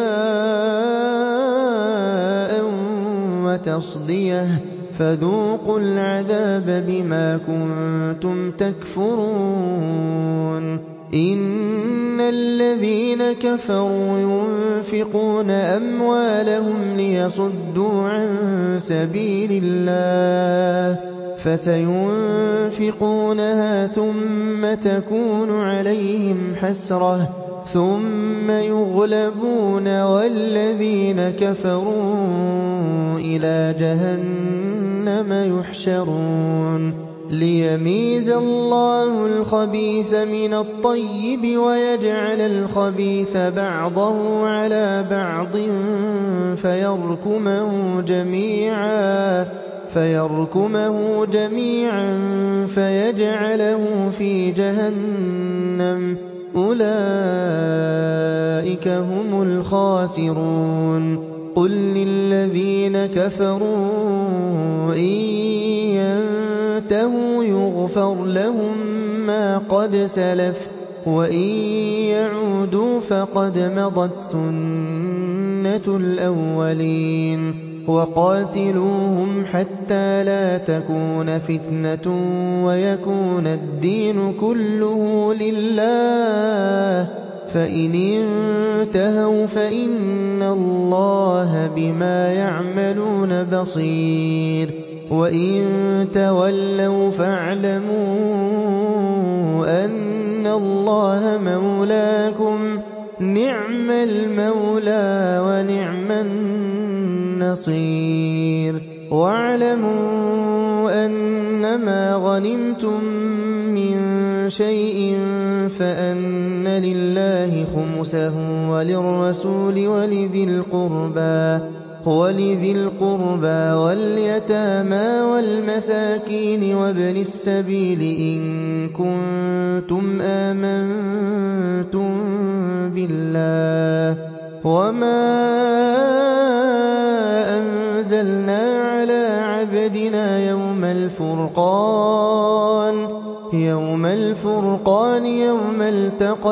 مُكَاءً وَتَصْدِيَةً فَذُوقُوا الْعَذَابَ بِمَا كُنتُمْ تَكْفُرُونَ إِنَّ الَّذِينَ كَفَرُوا يُنفِقُونَ أَمْوَالَهُمْ لِيَصُدُّوا عَن سَبِيلِ اللَّهِ فَسَيُنفِقُونَهَا ثُمَّ تَكُونُ عَلَيْهِمْ حَسْرَةً ثُمَّ يُغْلَبُونَ وَالَّذِينَ كَفَرُوا إِلَىٰ جَهَنَّمَ يُحْشَرُونَ لِيَمِيزَ اللَّهُ الْخَبِيثَ مِنَ الطَّيِّبِ وَيَجْعَلَ الْخَبِيثَ بَعْضَهُ عَلَىٰ بَعْضٍ فَيَرْكُمَهُ جَمِيعًا فَيَرْكُمَهُ جَمِيعًا فَيَجْعَلَهُ فِي جَهَنَّمَ أُولَٰئِكَ هُمُ الْخَاسِرُونَ قُل لِّلَّذِينَ كَفَرُوا إِن يَنتَهُوا يُغْفَرْ لَهُم مَّا قَدْ سَلَفَ وَإِن يَعُودُوا فَقَدْ مَضَتْ سُنَّتُ الْأَوَّلِينَ وَقَاتِلُوهُمْ حَتَّىٰ لَا تَكُونَ فِتْنَةٌ وَيَكُونَ الدِّينُ كُلُّهُ لِلَّهِ فَإِنِ انتَهَوْا فَإِنَّ اللَّهَ بِمَا يَعْمَلُونَ بَصِيرٌ وَإِن تَوَلَّوْا فَاعْلَمُوا أَنَّ اللَّهَ مَوْلَاكُمْ نِعْمَ الْمَوْلَىٰ وَنِعْمَ النَّصِيرُ وَاعْلَمُوا أَنَّمَا غَنِمْتُم مِّن شَيْءٍ فَأَنَّ لِلَّهِ خُمُسَهُ وَلِلرَّسُولِ وَلِذِي الْقُرْبَىٰ وَلِذِي الْقُرْبَىٰ وَالْيَتَامَىٰ وَالْمَسَاكِينِ وَابْنِ السَّبِيلِ إِن كُنتُمْ آمَنتُم بِاللَّهِ وَمَا أَنزَلْنَا عَلَىٰ عَبْدِنَا يَوْمَ الْفُرْقَانِ يَوْمَ الْفُرْقَانِ يَوْمَ الْتَقَى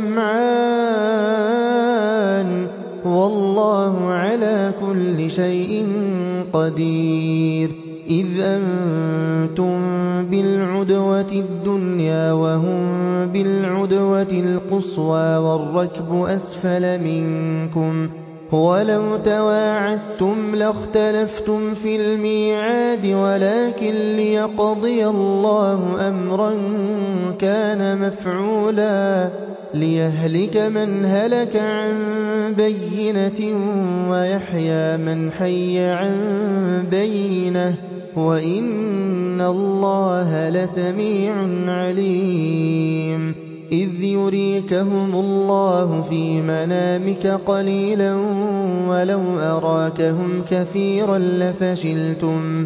الْجَمْعَانِ وَاللَّهُ عَلَىٰ كُلِّ شَيْءٍ قَدِيرٌ إِذْ أَنتُم بِالْعُدْوَةِ الدُّنْيَا وَهُم بِالْعُدْوَةِ الْقُصْوَىٰ وَالرَّكْبُ أَسْفَلَ مِنكُمْ وَلَوْ تَوَاعَدتُّمْ لَاخْتَلَفْتُمْ فِي الْمِيعَادِ وَلَٰكِن لِّيَقْضِيَ اللَّهُ أَمْرًا كَانَ مَفْعُولًا لِيَهْلِكَ مَنْ هَلَكَ عَن بَيِّنَةٍ وَيَحْيَىٰ مَنْ حَيَّ عَن بَيِّنَةٍ وَإِنَّ اللَّهَ لَسَمِيعٌ عَلِيمٌ إِذْ يُرِيكَهُمُ اللَّهُ فِي مَنَامِكَ قَلِيلًا وَلَوْ أَرَاكَهُمْ كَثِيرًا لَّفَشِلْتُمْ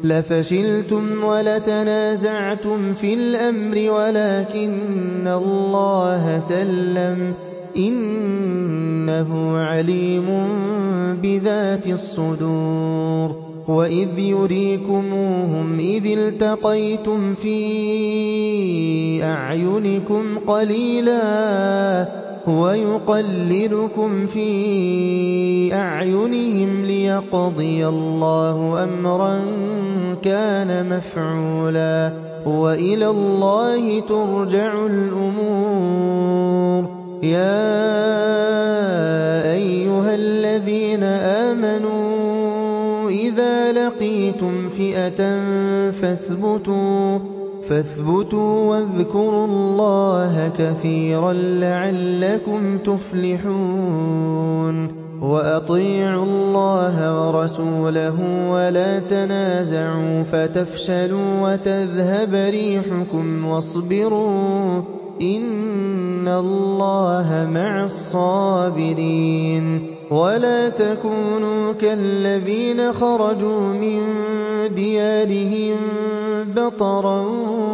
لَفَشِلْتُمْ وَلَتَنَازَعْتُمْ فِي الْأَمْرِ وَلَٰكِنَّ اللَّهَ سَلَّمَ ۗ إِنَّهُ عَلِيمٌ بِذَاتِ الصُّدُورِ وَإِذْ يُرِيكُمُوهُمْ إِذِ الْتَقَيْتُمْ فِي أَعْيُنِكُمْ قَلِيلًا وَيُقَلِّلُكُمْ فِي أَعْيُنِهِمْ لِيَقْضِيَ اللَّهُ أَمْرًا كَانَ مَفْعُولًا وَإِلَى اللَّهِ تُرْجَعُ الْأُمُورُ يَا أَيُّهَا الَّذِينَ آمَنُوا إِذَا لَقِيتُمْ فِئَةً فَاثْبُتُوا فاثبتوا واذكروا اللَّهَ كَثِيرًا لَّعَلَّكُمْ تُفْلِحُونَ وَأَطِيعُوا اللَّهَ وَرَسُولَهُ وَلَا تَنَازَعُوا فَتَفْشَلُوا وَتَذْهَبَ رِيحُكُمْ وَاصْبِرُوا إِنَّ اللَّهَ مَعَ الصَّابِرِينَ وَلَا تَكُونُوا كَالَّذِينَ خَرَجُوا مِن دِيَارِهِم بَطَرًا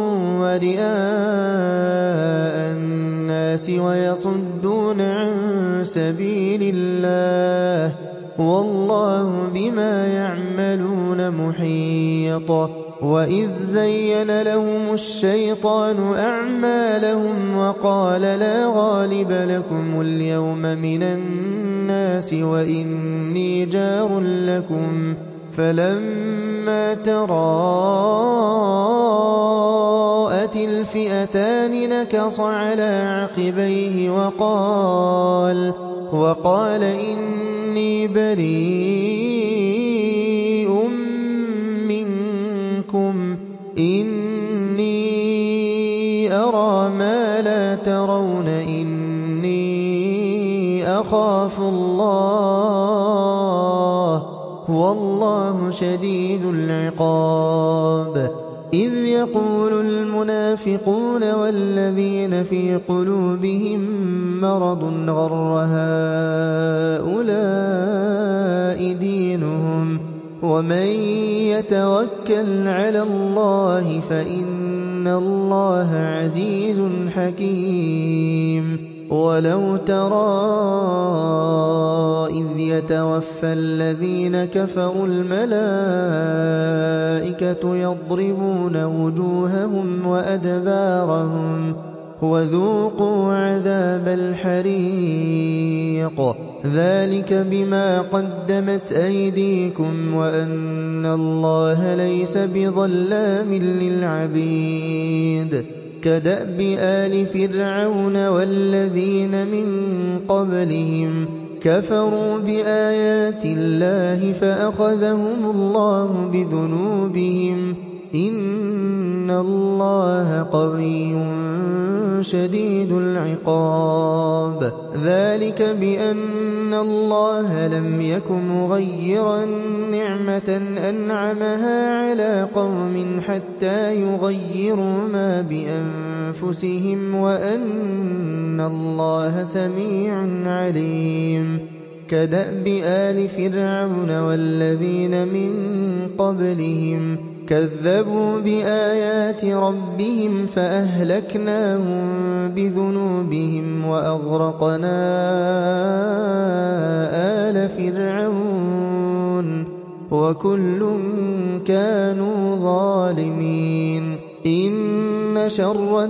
وَرِئَاءَ النَّاسِ وَيَصُدُّونَ عَن سَبِيلِ اللَّهِ ۗ وَاللَّهُ بِمَا يَعْمَلُونَ مُحِيطٌ وَإِذْ زَيَّنَ لَهُمُ الشَّيْطَانُ أَعْمَالَهُمْ وَقَالَ لَا غَالِبَ لَكُمُ الْيَوْمَ مِنَ النَّاسِ وَإِنِّي جَارٌ لَّكُمْ ۖ فَلَمَّا تَرَاءَتِ الْفِئَتَانِ نَكَصَ عَلَىٰ عَقِبَيْهِ وَقَالَ وَقَالَ إِنِّي بَرِيءٌ مِّنكُمْ إِنِّي أَرَىٰ مَا لَا تَرَوْنَ إِنِّي أَخَافُ اللَّهَ ۚ وَاللَّهُ شَدِيدُ الْعِقَابِ إِذْ يَقُولُ الْمُنَافِقُونَ وَالَّذِينَ فِي قُلُوبِهِم مَّرَضٌ غَرَّ هَٰؤُلَاءِ دِينُهُمْ ۗ وَمَن يَتَوَكَّلْ عَلَى اللَّهِ فَإِنَّ اللَّهَ عَزِيزٌ حَكِيمٌ وَلَوْ تَرَىٰ إِذْ يَتَوَفَّى الَّذِينَ كَفَرُوا الْمَلَائِكَةُ يَضْرِبُونَ وُجُوهَهُمْ وَأَدْبَارَهُمْ وَذُوقُوا عَذَابَ الْحَرِيقِ ذَٰلِكَ بِمَا قَدَّمَتْ أَيْدِيكُمْ وَأَنَّ اللَّهَ لَيْسَ بِظَلَّامٍ لِّلْعَبِيدِ كَدَأْبِ آلِ فِرْعَوْنَ وَالَّذِينَ مِن قَبْلِهِمْ كَفَرُوا بِآيَاتِ اللَّهِ فَأَخَذَهُمُ اللَّهُ بِذُنُوبِهِمْ ۗ إِنَّ اللَّهَ قَوِيٌّ شَدِيدُ الْعِقَابِ ذَٰلِكَ بِأَنَّ اللَّهَ لَمْ يَكُ مُغَيِّرًا نِّعْمَةً أَنْعَمَهَا عَلَىٰ قَوْمٍ حَتَّىٰ يُغَيِّرُوا مَا بِأَنفُسِهِمْ وَأَنَّ اللَّهَ سَمِيعٌ عَلِيمٌ كَدَأْبِ آلِ فِرْعَوْنَ وَالَّذِينَ مِن قَبْلِهِمْ كَذَّبُوا بِآيَاتِ رَبِّهِمْ فَأَهْلَكْنَاهُم بِذُنُوبِهِمْ وَأَغْرَقْنَا آلَ فِرْعَوْنَ ۚ وَكُلٌّ كَانُوا ظَالِمِينَ إِنَّ شَرَّ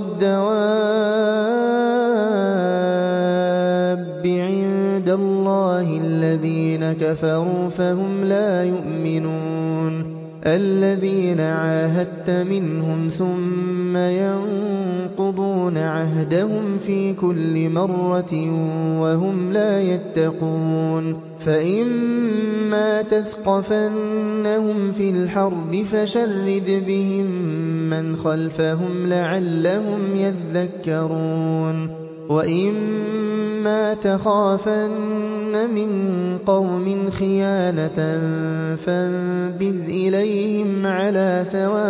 الدَّوَابِّ عِندَ اللَّهِ الَّذِينَ كَفَرُوا فَهُمْ لَا يُؤْمِنُونَ الَّذِينَ عَاهَدتَّ مِنْهُمْ ثُمَّ يَنقُضُونَ عَهْدَهُمْ فِي كُلِّ مَرَّةٍ وَهُمْ لَا يَتَّقُونَ فَإِمَّا تَثْقَفَنَّهُمْ فِي الْحَرْبِ فَشَرِّدْ بِهِم مَّنْ خَلْفَهُمْ لَعَلَّهُمْ يَذَّكَّرُونَ وَإِمَّا تَخَافَنَّ مِن قَوْمٍ خِيَانَةً فَانبِذْ إِلَيْهِمْ عَلَىٰ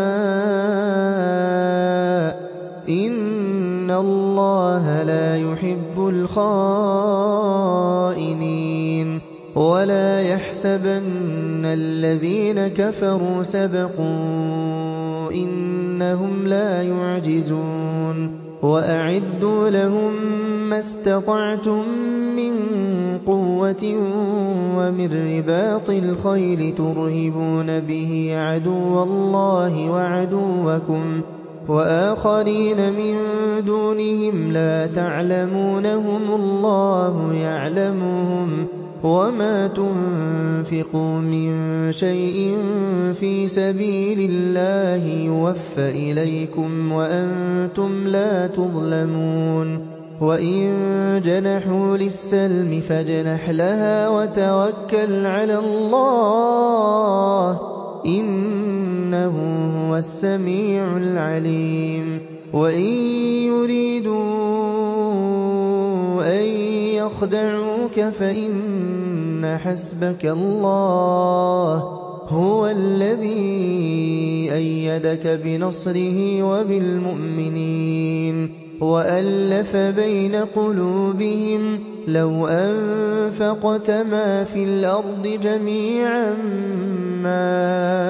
سَوَاءٍ ۚ إِنَّ اللَّهَ لَا يُحِبُّ الْخَائِنِينَ وَلَا يَحْسَبَنَّ الَّذِينَ كَفَرُوا سَبَقُوا ۚ إِنَّهُمْ لَا يُعْجِزُونَ وَأَعِدُّوا لَهُم مَّا اسْتَطَعْتُم مِّن قُوَّةٍ وَمِن رِّبَاطِ الْخَيْلِ تُرْهِبُونَ بِهِ عَدُوَّ اللَّهِ وَعَدُوَّكُمْ وَآخَرِينَ مِن دُونِهِمْ لَا تَعْلَمُونَهُمُ اللَّهُ يَعْلَمُهُمْ ۚ وَمَا تُنفِقُوا مِن شَيْءٍ فِي سَبِيلِ اللَّهِ يُوَفَّ إِلَيْكُمْ وَأَنتُمْ لَا تُظْلَمُونَ وَإِن جَنَحُوا لِلسَّلْمِ فَاجْنَحْ لَهَا وَتَوَكَّلْ عَلَى اللَّهِ ۚ إِنَّهُ هُوَ السَّمِيعُ الْعَلِيمُ وَإِن يُرِيدُوا أَن يَخْدَعُوكَ فَإِنَّ حَسْبَكَ اللَّهُ ۚ هُوَ الَّذِي أَيَّدَكَ بِنَصْرِهِ وَبِالْمُؤْمِنِينَ وَأَلَّفَ بَيْنَ قُلُوبِهِمْ ۚ لَوْ أَنفَقْتَ مَا فِي الْأَرْضِ جَمِيعًا مَّا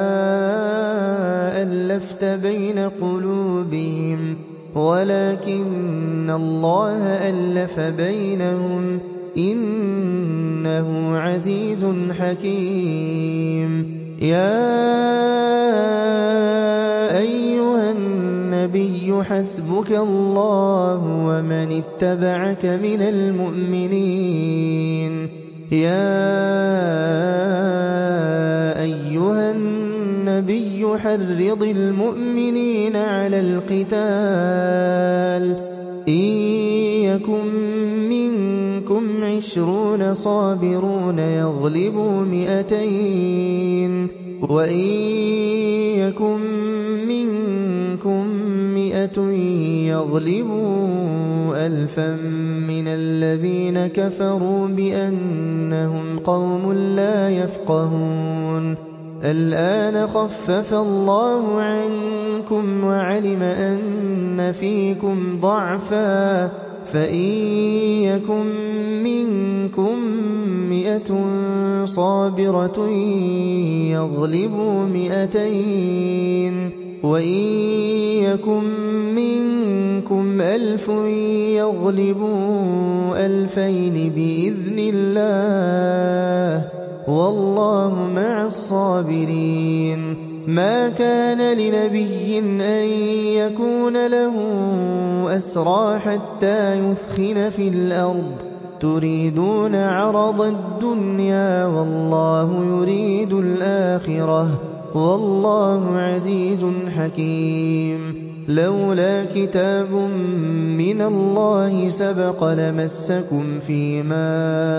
أَلَّفْتَ بَيْنَ قُلُوبِهِمْ وَلَٰكِنَّ اللَّهَ أَلَّفَ بَيْنَهُمْ ۚ إِنَّهُ عَزِيزٌ حَكِيمٌ يَا أَيُّهَا النَّبِيُّ حَسْبُكَ اللَّهُ وَمَنِ اتَّبَعَكَ مِنَ الْمُؤْمِنِينَ يَا أَيُّهَا النَّبِيُّ حَرِّضِ الْمُؤْمِنِينَ عَلَى الْقِتَالِ ۚ إِن يَكُن مِّنكُمْ عِشْرُونَ صَابِرُونَ يَغْلِبُوا مِائَتَيْنِ ۚ وَإِن يَكُن مِّنكُم مِّائَةٌ يَغْلِبُوا أَلْفًا مِّنَ الَّذِينَ كَفَرُوا بِأَنَّهُمْ قَوْمٌ لَّا يَفْقَهُونَ الْآنَ خَفَّفَ اللَّهُ عَنكُمْ وَعَلِمَ أَنَّ فِيكُمْ ضَعْفًا ۚ فَإِن يَكُن مِّنكُم مِّائَةٌ صَابِرَةٌ يَغْلِبُوا مِائَتَيْنِ ۚ وَإِن يَكُن مِّنكُمْ أَلْفٌ يَغْلِبُوا أَلْفَيْنِ بِإِذْنِ اللَّهِ ۗ وَاللَّهُ مَعَ الصَّابِرِينَ مَا كَانَ لِنَبِيٍّ أَن يَكُونَ لَهُ أَسْرَىٰ حَتَّىٰ يُثْخِنَ فِي الْأَرْضِ تُرِيدُونَ عَرَضَ الدُّنْيَا وَاللَّهُ يُرِيدُ الْآخِرَةَ ۗ وَاللَّهُ عَزِيزٌ حَكِيمٌ لَّوْلَا كِتَابٌ مِّنَ اللَّهِ سَبَقَ لَمَسَّكُمْ فِيمَا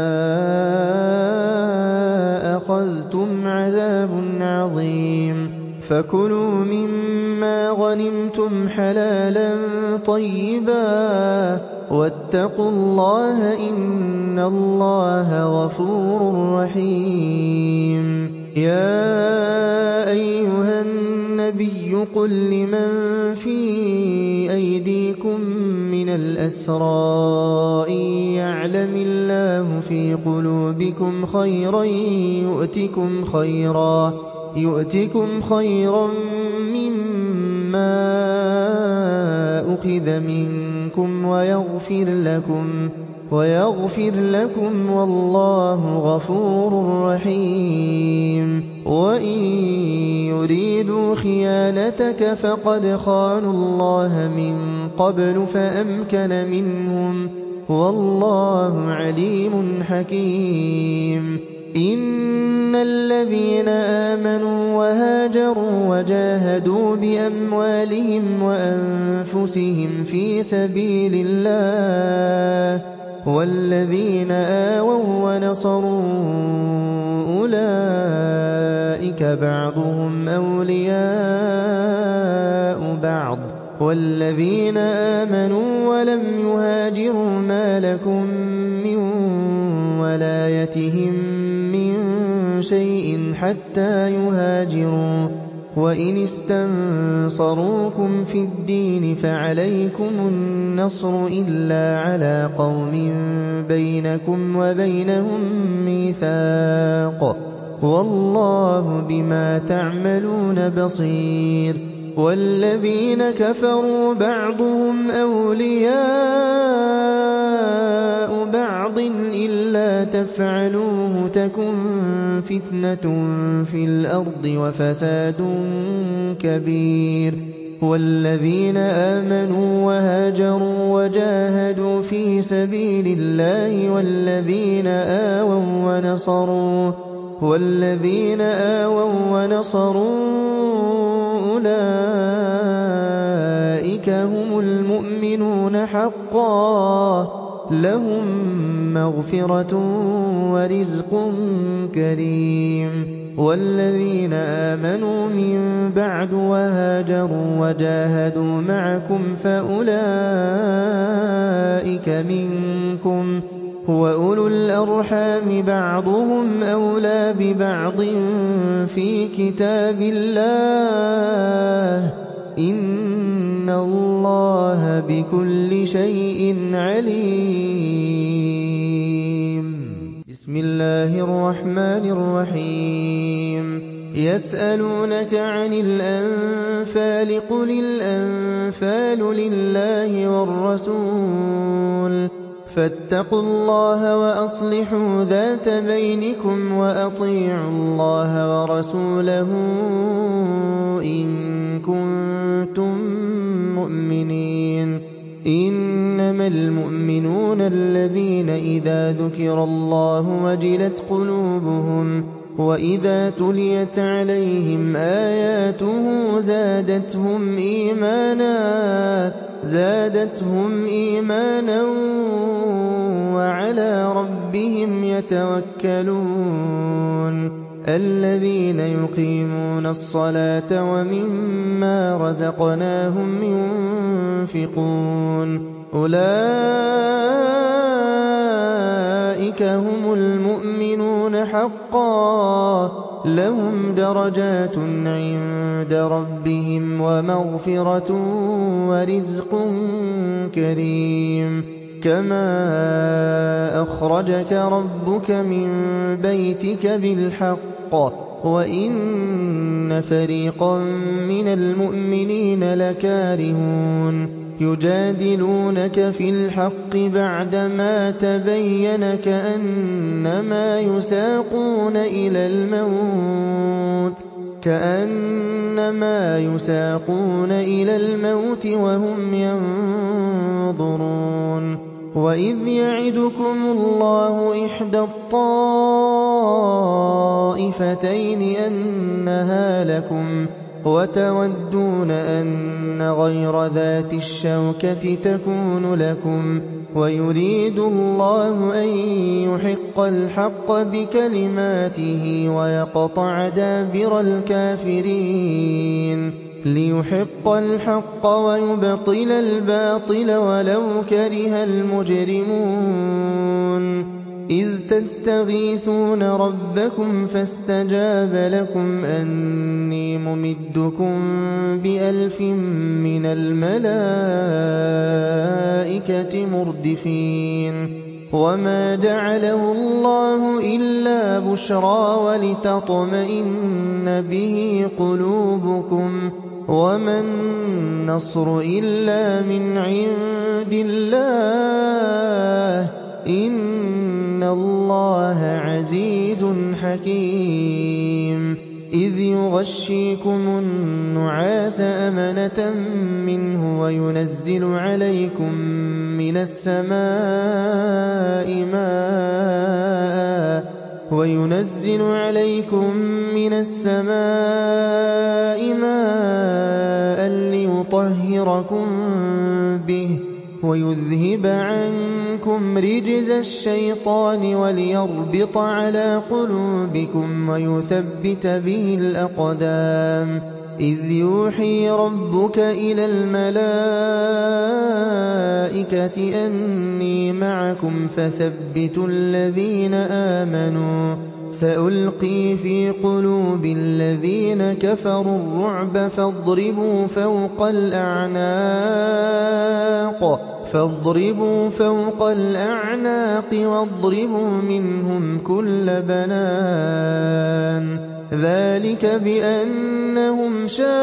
أَخَذْتُمْ عَذَابٌ عَظِيمٌ فَكُلُوا مِمَّا غَنِمْتُمْ حَلَالًا طَيِّبًا ۚ وَاتَّقُوا اللَّهَ ۚ إِنَّ اللَّهَ غَفُورٌ رَّحِيمٌ يَا أَيُّهَا النَّبِيُّ قُل لِّمَن فِي أَيْدِيكُم مِّنَ الْأَسْرَىٰ إِن يَعْلَمِ اللَّهُ فِي قُلُوبِكُمْ خَيْرًا يُؤْتِكُمْ خَيْرًا مِّمَّا أُخِذَ مِنكُمْ وَيَغْفِرْ لَكُمْ ۗ وَاللَّهُ غَفُورٌ رَّحِيمٌ وَإِن يُرِيدُوا خِيَانَتَكَ فَقَدْ خَانُوا اللَّهَ مِن قَبْلُ فَأَمْكَنَ مِنْهُمْ ۗ وَاللَّهُ عَلِيمٌ حَكِيمٌ إِنَّ الَّذِينَ آمَنُوا وَهَاجَرُوا وَجَاهَدُوا بِأَمْوَالِهِمْ وَأَنفُسِهِمْ فِي سَبِيلِ اللَّهِ وَالَّذِينَ آوَوا وَّنَصَرُوا أُولَٰئِكَ بَعْضُهُمْ أَوْلِيَاءُ بَعْضٍ ۚ وَالَّذِينَ آمَنُوا وَلَمْ يُهَاجِرُوا مَا لَكُم مِّن وَلَايَتِهِم مِّن شَيْءٍ حَتَّىٰ يُهَاجِرُوا ۚ وَإِنِ اسْتَنصَرُوكُمْ فِي الدِّينِ فَعَلَيْكُمُ النَّصْرُ إِلَّا عَلَىٰ قَوْمٍ بَيْنَكُمْ وَبَيْنَهُم مِّيثَاقٌ ۗ وَاللَّهُ بِمَا تَعْمَلُونَ بَصِيرٌ. وَالَّذِينَ كَفَرُوا بَعْضُهُمْ أَوْلِيَاءُ بَعْضٍ إِلَّا تَفْعَلُوهُ تَكُن فِتْنَةٌ فِي الْأَرْضِ وَفَسَادٌ كَبِيرٌ. وَالَّذِينَ آمَنُوا وَهَاجَرُوا وَجَاهَدُوا فِي سَبِيلِ اللَّهِ وَالَّذِينَ آوَوا وَّنَصَرُوا وَالَّذِينَ آوَوا وَّنَصَرُوا أُولَٰئِكَ هُمُ الْمُؤْمِنُونَ حَقًّا ۚ لَّهُم مَّغْفِرَةٌ وَرِزْقٌ كَرِيمٌ. وَالَّذِينَ آمَنُوا مِن بَعْدُ وَهَاجَرُوا وَجَاهَدُوا مَعَكُمْ فَأُولَٰئِكَ مِنكُمْ ۚ وَأُولُو الْأَرْحَامِ بَعْضُهُمْ أَوْلَىٰ بِبَعْضٍ فِي كِتَابِ اللَّهِ ۗ إِنَّ اللَّهَ بِكُلِّ شَيْءٍ عَلِيمٌ. بسم الله الرحمن الرحيم. يسألونك عن الأنفال قل الأنفال لله والرسول فاتقوا الله وأصلحوا ذات بينكم وأطيعوا الله ورسوله إن كنتم مؤمنين. إنما المؤمنون الذين إذا ذكر الله وجلت قلوبهم وإذا تليت عليهم آياته زادتهم إيمانا زادتهم إيمانا وعلى ربهم يتوكلون. الذين يقيمون الصلاة ومما رزقناهم ينفقون أولئك هم المؤمنون حقا ۚ لهم درجات عند ربهم ومغفرة ورزق كريم. كما أخرجك ربك من بيتك بالحق وإن فريقا من المؤمنين لكارهون يجادلونك في الحق بعدما تبين كأنما يساقون إلى الموت كأنما يساقون إلى الموت وهم ينظرون. وإذ يعدكم الله إحدى الطائفتين أنها لكم وتودون أن غير ذات الشوكة تكون لكم ويريد الله أن يحق الحق بكلماته ويقطع دابر الكافرين ليحق الحق ويبطل الباطل ولو كره المجرمون. إذ تستغيثون ربكم فاستجاب لكم أني ممدكم بألف من الملائكة مردفين. وما جعله الله إلا بشرى ولتطمئن به قلوبكم وما النصر إلا من عند الله إن الله عزيز حكيم. إذ يغشيكم النعاس أمنة منه وينزل عليكم من السماء ماء وينزل عليكم من السماء ماء ليطهركم به ويذهب عنكم رجز الشيطان وليربط على قلوبكم ويثبت به الأقدام. إذ يوحي ربك إلى الملائكة أني معكم فثبتوا الذين آمنوا سَأُلْقِي فِي قُلُوبِ الَّذِينَ كَفَرُوا الرُّعْبَ فَاضْرِبُوا فَوْقَ الْأَعْنَاقِ فاضربوا فوق الأعناق واضربوا منهم كل بنان ذلك بأنهم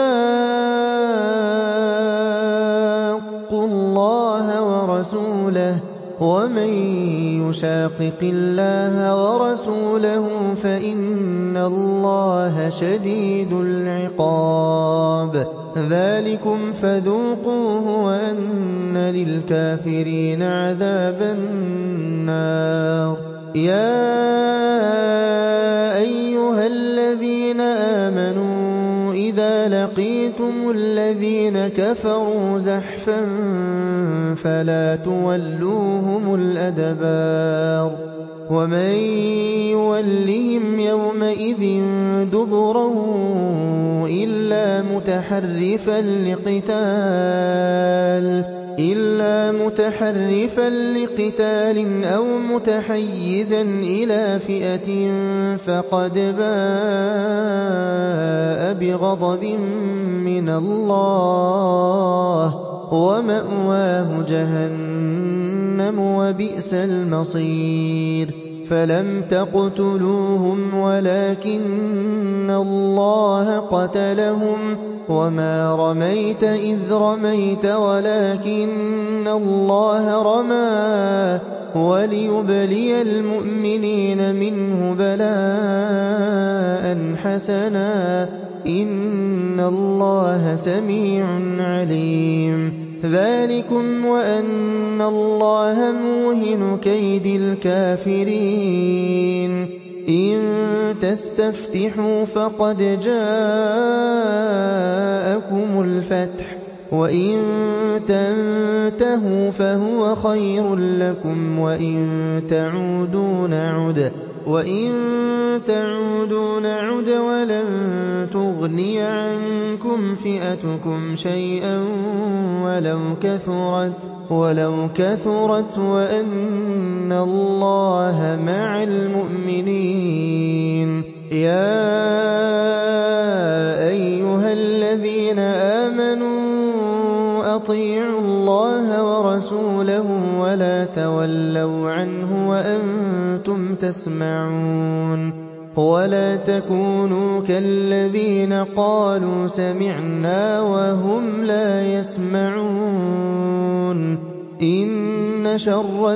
شاقوا الله ورسوله ومن يشاقق الله ورسوله فإن الله شديد العقاب ذلكم فذوقوه وأن للكافرين عذاب النار يا أيها الذين آمنوا إذا لقيتم الذين كفروا زحفا فلا تولوهم الأدبار ومن يولهم يومئذ دبره إلا متحرفا لقتال إلا متحرفا لقتال أو متحيزا إلى فئة فقد باء بغضب من الله ومأواه جهنم وبئس المصير فلم تقتلوهم ولكن الله قتلهم وما رميت إذ رميت ولكن الله رمى وليبلي المؤمنين منه بلاء حسنا إن الله سميع عليم ذلكم وأن الله موهن كيد الكافرين إن تستفتحوا فقد جاءكم الفتح وإن تنتهوا فهو خير لكم وإن تعودوا نعد وإن تعودوا نعد ولن تغني عنكم فئتكم شيئا ولو كثرت ولو كثرت وأن الله مع المؤمنين يا أيها الذين آمنوا أطيعوا الله ورسوله ولا تولوا عنه وأنتم تسمعون ولا تكونوا كالذين قالوا سمعنا وهم لا يسمعون إن شر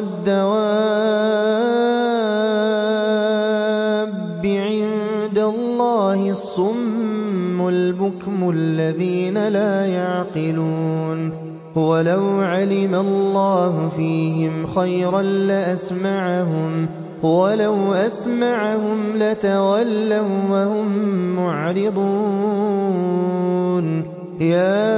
الدواب عند الله الصم البكم الذين لا يعقلون ولو علم الله فيهم خيرا لأسمعهم ولو أسمعهم لتولوا وهم معرضون يا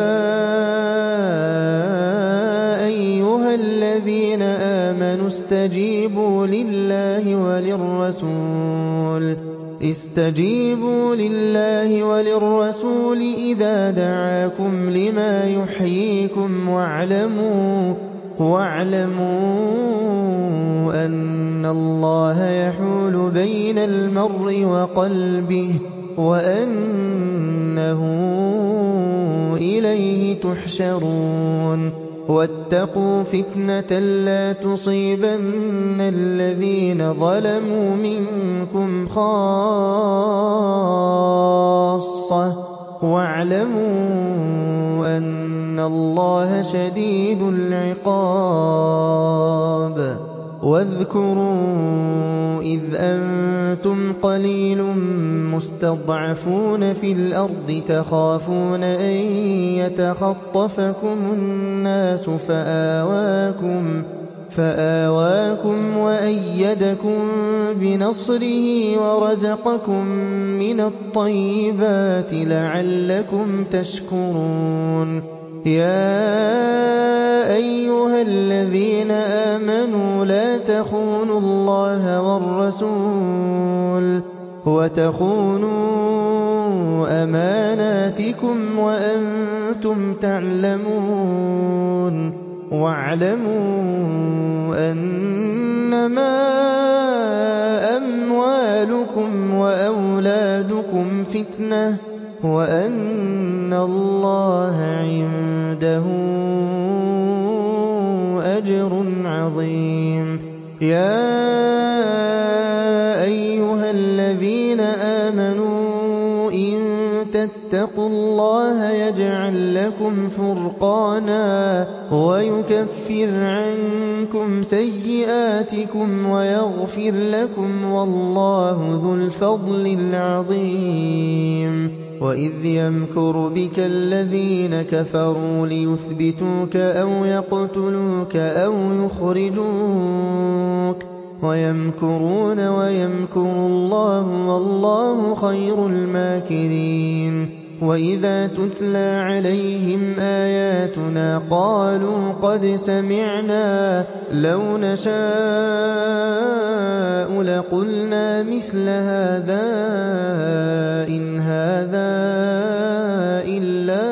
أيها الذين آمنوا استجيبوا لله وللرسول استجيبوا لله وللرسول إذا دعاكم لما يحييكم واعلموا واعلموا أن الله يحول بين المرء وقلبه وأنه إليه تحشرون واتقوا فتنة لا تصيبن الذين ظلموا منكم خاصة واعلموا أن الله شديد العقاب واذكروا إذ أنتم قليل مستضعفون في الأرض تخافون أن يتخطفكم الناس فآواكم فآواكم وأيدكم بنصره ورزقكم من الطيبات لعلكم تشكرون يا أيها الذين آمنوا لا تخونوا الله والرسول وتخونوا أماناتكم وأنتم تعلمون واعلموا أنما أموالكم الْفِتْنَةِ وَأَنَّ اللَّهَ عِندَهُ أَجْرٌ عَظِيمٌ يَا أَيُّهَا الَّذِينَ آمَنُوا إِن تَتَّقُوا اللَّهَ يَجْعَل لَّكُمْ فُرْقَانًا وَيُكَفِّرْ عَنكُمْ سَيِّئَاتِكُمْ وَيَغْفِرْ لَكُمْ وَاللَّهُ ذُو الْفَضْلِ الْعَظِيمِ وَإِذْ يَمْكُرُ بِكَ الَّذِينَ كَفَرُوا لِيُثْبِتُوكَ أَوْ يَقْتُلُوكَ أَوْ يُخْرِجُوكَ وَيَمْكُرُونَ وَيَمْكُرُ اللَّهُ وَاللَّهُ خَيْرُ الْمَاكِرِينَ وَإِذَا تُتْلَىٰ عَلَيْهِمْ آيَاتُنَا قَالُوا قَدْ سَمِعْنَا لَوْ نَشَاءُ لَقُلْنَا مِثْلَ هَٰذَا إِنْ هَٰذَا إِلَّا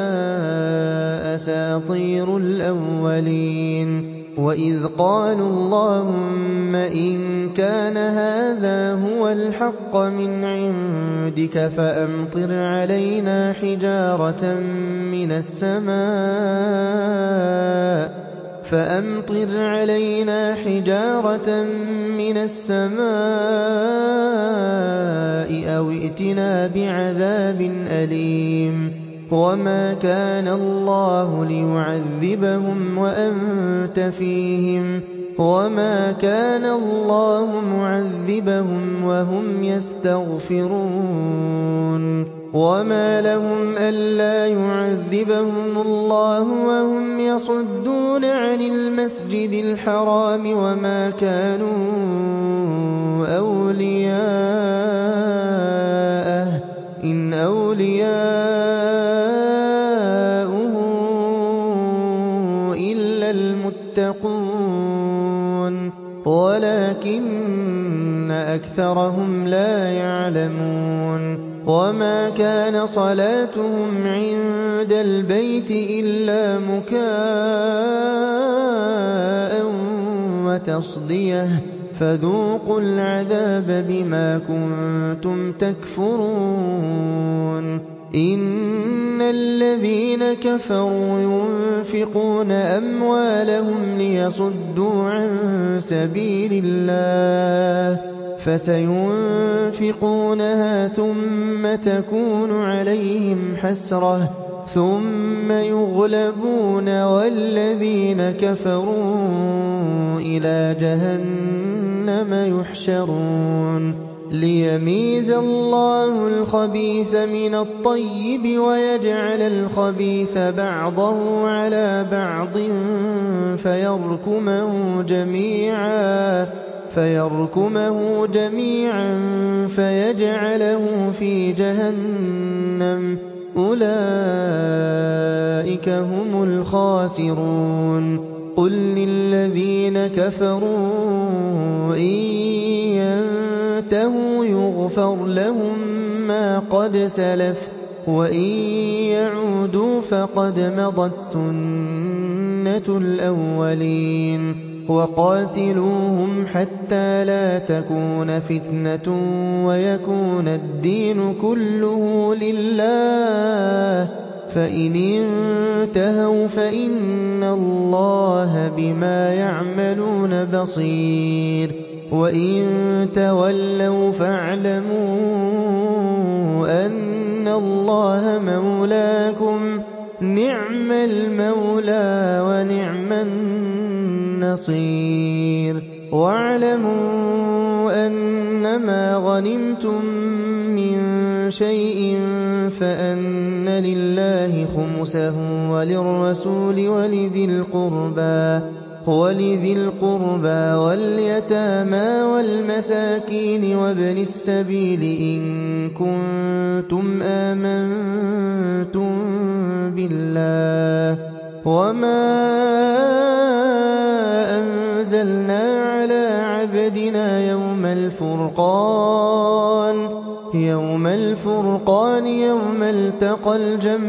أَسَاطِيرُ الْأَوَّلِينَ وَإِذْ قَالُوا اللَّهُمَّ إِن كَانَ هَٰذَا هُوَ الْحَقَّ مِنْ عِندِكَ فَأَمْطِرْ عَلَيْنَا حِجَارَةً مِّنَ السَّمَاءِ فَأَمْطِرْ عَلَيْنَا حِجَارَةً مِّنَ السَّمَاءِ أَوْ ائْتِنَا بِعَذَابٍ أَلِيمٍ وَمَا كَانَ اللَّهُ لِيُعَذِّبَهُمْ وَأَنتَ فِيهِمْ وَمَا كَانَ اللَّهُ مُعَذِّبَهُمْ وَهُمْ يَسْتَغْفِرُونَ وَمَا لَهُمْ أَلَّا يُعَذِّبَهُمُ اللَّهُ وَهُمْ يَصُدُّونَ عَنِ الْمَسْجِدِ الْحَرَامِ وَمَا كَانُوا أَوْلِيَاءَهُ إِنْ أَوْلِيَاؤُهُ إِلَّا الْمُتَّقُونَ وَلَٰكِنَّ أَكْثَرَهُمْ لَا يَعْلَمُونَ وَمَا كَانَ صَلَاتُهُمْ عِندَ الْبَيْتِ إِلَّا مُكَاءً وَتَصْدِيَةً فَذُوقُوا الْعَذَابَ بِمَا كُنتُمْ تَكْفُرُونَ إِنَّ الَّذِينَ كَفَرُوا يُنفِقُونَ أَمْوَالَهُمْ لِيَصُدُّوا عَن سَبِيلِ اللَّهِ فَسَيُنفِقُونَهَا ثُمَّ تَكُونُ عَلَيْهِمْ حَسْرَةً ثُمَّ يُغْلَبُونَ وَالَّذِينَ كَفَرُوا إِلَىٰ جَهَنَّمَ يُحْشَرُونَ لِيَمِيزَ اللَّهُ الْخَبِيثَ مِنَ الطَّيِّبِ وَيَجْعَلَ الْخَبِيثَ بَعْضَهُ عَلَىٰ بَعْضٍ فَيَرْكُمَهُ جَمِيعًا فَيَرْكُمَهُ جَمِيعًا فَيَجْعَلَهُ فِي جَهَنَّمَ أُولَٰئِكَ هُمُ الْخَاسِرُونَ قُل لِّلَّذِينَ كَفَرُوا إِن يَنتَهُوا يُغْفَرْ لَهُم مَّا قَدْ سَلَفَ وَإِن يَعُودُوا فَقَدْ مَضَتْ سُنَّتُ الْأَوَّلِينَ وَقَاتِلُوهُمْ حَتَّىٰ لَا تَكُونَ فِتْنَةٌ وَيَكُونَ الدِّينُ كُلُّهُ لِلَّهِ فَإِنِ انتَهَوْا فَإِنَّ اللَّهَ بِمَا يَعْمَلُونَ بَصِيرٌ وَإِن تَوَلَّوْا فَاعْلَمُوا أَنَّ اللَّهَ مَوْلَاكُمْ نِعْمَ الْمَوْلَىٰ وَنِعْمَ النَّصِيرُ وَاعْلَمُوا أَنَّمَا غَنِمْتُم مِّن شَيْءٍ فَأَنَّ لِلَّهِ خُمُسَهُ وَلِلرَّسُولِ وَلِذِي الْقُرْبَىٰ وَالْيَتَامَىٰ وَالْمَسَاكِينِ وَابْنِ السَّبِيلِ إِن كُنتُمْ آمَنتُم بِاللَّهِ وَمَا أَنزَلْنَا عَلَىٰ عَبْدِنَا يَوْمَ الْفُرْقَانِ يَوْمَ الْفُرْقَانِ يَوْمَ الْتَقَى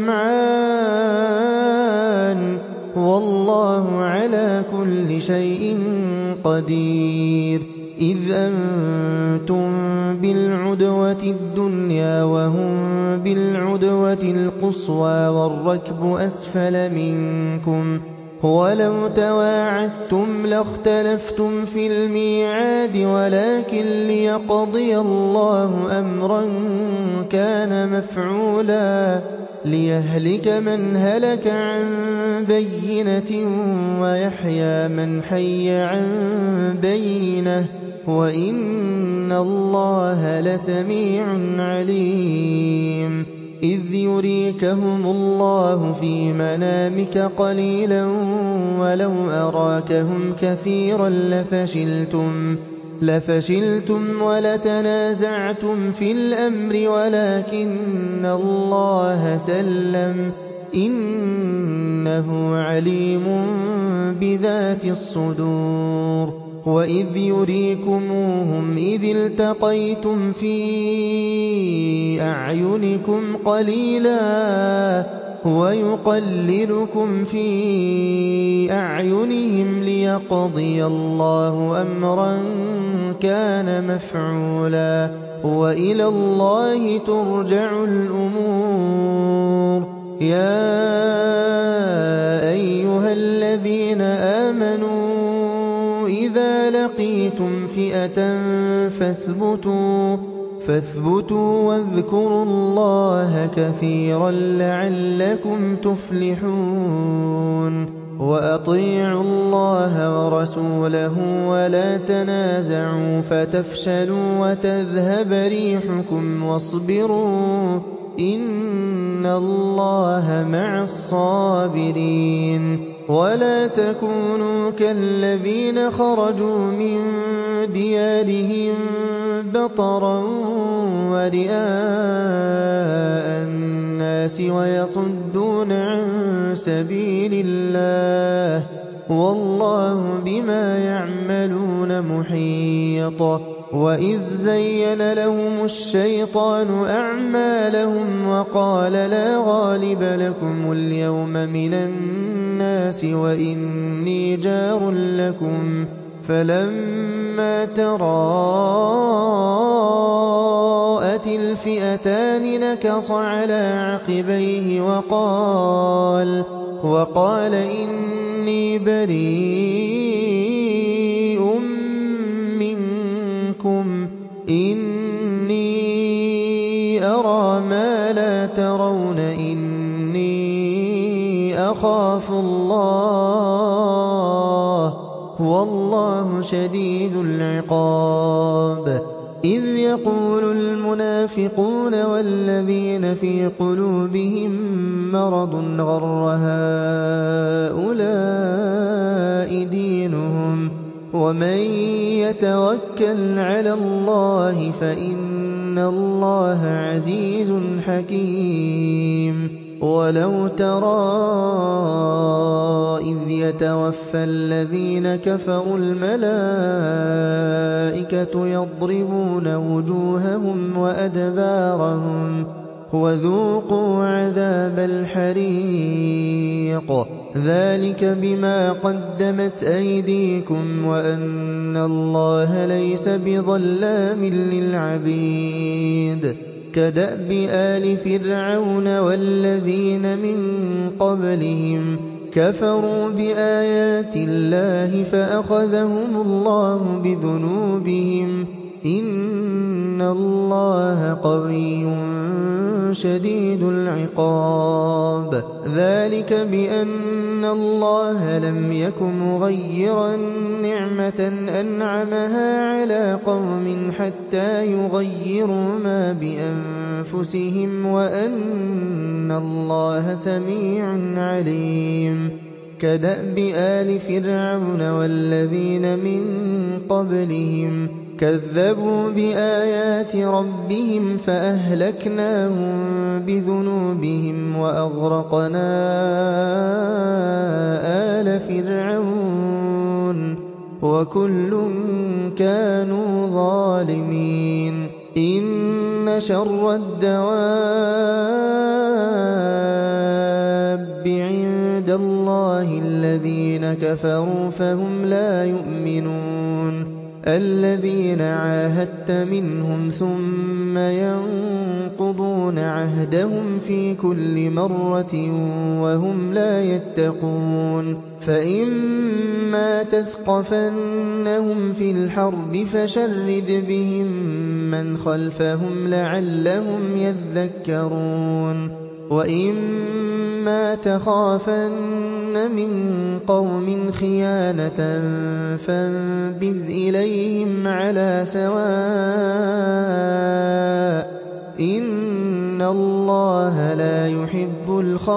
الْجَمْعَانِ وَاللَّهُ عَلَىٰ كُلِّ شَيْءٍ قَدِيرٌ إِذْ أَنتُم بِالْعُدْوَةِ الدُّنْيَا وَهُم بِالْعُدْوَةِ الْقُصْوَىٰ وَالرَّكْبُ أَسْفَلَ مِنكُمْ ۚ وَلَوْ تَوَاعَدتُّمْ لَاخْتَلَفْتُمْ فِي الْمِيعَادِ وَلَٰكِن لِّيَقْضِيَ اللَّهُ أَمْرًا كَانَ مَفْعُولًا لِّيَهْلِكَ مَنْ هَلَكَ عَن بَيِّنَةٍ وَيَحْيَىٰ مَنْ حَيَّ عَن بَيِّنَةٍ ۗ وَإِنَّ اللَّهَ لَسَمِيعٌ عَلِيمٌ إِذْ يُرِيكَهُمُ اللَّهُ فِي مَنَامِكَ قَلِيلًا وَلَوْ أَرَاكَهُمْ كَثِيرًا لَّفَشِلْتُمْ وَلَتَنَازَعْتُمْ فِي الْأَمْرِ وَلَٰكِنَّ اللَّهَ سَلَّمَ ۗ إِنَّهُ عَلِيمٌ بِذَاتِ الصُّدُورِ وَإِذْ يُرِيكُمُوهُمْ إِذِ الْتَقَيْتُمْ فِي أَعْيُنِكُمْ قَلِيلًا وَيُقَلِّلُكُمْ فِي أَعْيُنِهِمْ لِيَقْضِيَ اللَّهُ أَمْرًا كَانَ مَفْعُولًا ۗ وَإِلَى اللَّهِ تُرْجَعُ الْأُمُورُ يَا أَيُّهَا الَّذِينَ آمَنُوا إِذَا لَقِيتُمْ فِئَةً فَاثْبُتُوا وَاذْكُرُوا اللَّهَ كَثِيرًا لَّعَلَّكُمْ تُفْلِحُونَ وَأَطِيعُوا اللَّهَ وَرَسُولَهُ وَلَا تَنَازَعُوا فَتَفْشَلُوا وَتَذْهَبَ رِيحُكُمْ وَاصْبِرُوا ۚ إِنَّ اللَّهَ مَعَ الصَّابِرِينَ وَلَا تَكُونُوا كَالَّذِينَ خَرَجُوا مِن دِيَارِهِم بَطَرًا وَرِئَاءَ النَّاسِ وَيَصُدُّونَ عَن سَبِيلِ اللَّهِ ۗ وَاللَّهُ بِمَا يَعْمَلُونَ مُحِيطٌ وَإِذْ زَيَّنَ لَهُمُ الشَّيْطَانُ أَعْمَالَهُمْ وَقَالَ لَا غَالِبَ لَكُمُ الْيَوْمَ مِنَ النَّاسِ وَإِنِّي جَارٌ لَّكُمْ ۖ فَلَمَّا تَرَاءَتِ الْفِئَتَانِ نَكَصَ عَلَىٰ عَقِبَيْهِ وَقَالَ إِنِّي بَرِيءٌ مِّنكُمْ إِنِّي أَرَىٰ مَا لَا تَرَوْنَ إِنِّي أَخَافُ اللَّهَ ۚ وَاللَّهُ شَدِيدُ الْعِقَابِ إِذْ يَقُولُ الْمُنَافِقُونَ وَالَّذِينَ فِي قُلُوبِهِم مَّرَضٌ غَرَّ هَٰؤُلَاءِ دِينُهُمْ ۗ وَمَن يَتَوَكَّلْ عَلَى اللَّهِ فَإِنَّ اللَّهَ عَزِيزٌ حَكِيمٌ وَلَوْ تَرَىٰ إِذْ يَتَوَفَّى الَّذِينَ كَفَرُوا الْمَلَائِكَةُ يَضْرِبُونَ وُجُوهَهُمْ وَأَدْبَارَهُمْ وَذُوقُوا عَذَابَ الْحَرِيقِ ذَٰلِكَ بِمَا قَدَّمَتْ أَيْدِيكُمْ وَأَنَّ اللَّهَ لَيْسَ بِظَلَّامٍ لِّلْعَبِيدِ كَدَأْبِ آلِ فِرْعَوْنَ وَالَّذِينَ مِن قَبْلِهِمْ كَفَرُوا بِآيَاتِ اللَّهِ فَأَخَذَهُمُ اللَّهُ بِذُنُوبِهِمْ ۗ إِنَّ اللَّهَ قَوِيٌّ شَدِيدُ الْعِقَابِ ذَٰلِكَ بِأَنَّ اللَّهَ لَمْ يَكُ مُغَيِّرًا نِّعْمَةً أَنْعَمَهَا عَلَىٰ قَوْمٍ حَتَّىٰ يُغَيِّرُوا مَا بِأَنفُسِهِمْ ۙ وَأَنَّ اللَّهَ سَمِيعٌ عَلِيمٌ كَدَأْبِ آلِ فِرْعَوْنَ وَالَّذِينَ مِن قَبْلِهِمْ كَذَّبُوا بِآيَاتِ رَبِّهِمْ فَأَهْلَكْنَاهُم بِذُنُوبِهِمْ وَأَغْرَقْنَا آلَ فِرْعَوْنَ ۚ وَكُلٌّ كَانُوا ظَالِمِينَ إِنَّ شَرَّ الدَّوَابِّ عِندَ اللَّهِ الَّذِينَ كَفَرُوا فَهُمْ لَا يُؤْمِنُونَ الَّذِينَ عَاهَدتَّ مِنْهُمْ ثُمَّ يَنقُضُونَ عَهْدَهُمْ فِي كُلِّ مَرَّةٍ وَهُمْ لَا يَتَّقُونَ فَإِمَّا تَثْقَفَنَّهُمْ فِي الْحَرْبِ فَشَرِّدْ بِهِم مَّنْ خَلْفَهُمْ لَعَلَّهُمْ يَذَّكَّرُونَ وَإِمَّا تَخَافَنَّ مِن قَوْمٍ خِيَانَةً فَانبِذْ إِلَيْهِمْ عَلَىٰ سَوَاءٍ ۚ إِنَّ اللَّهَ لَا يُحِبُّ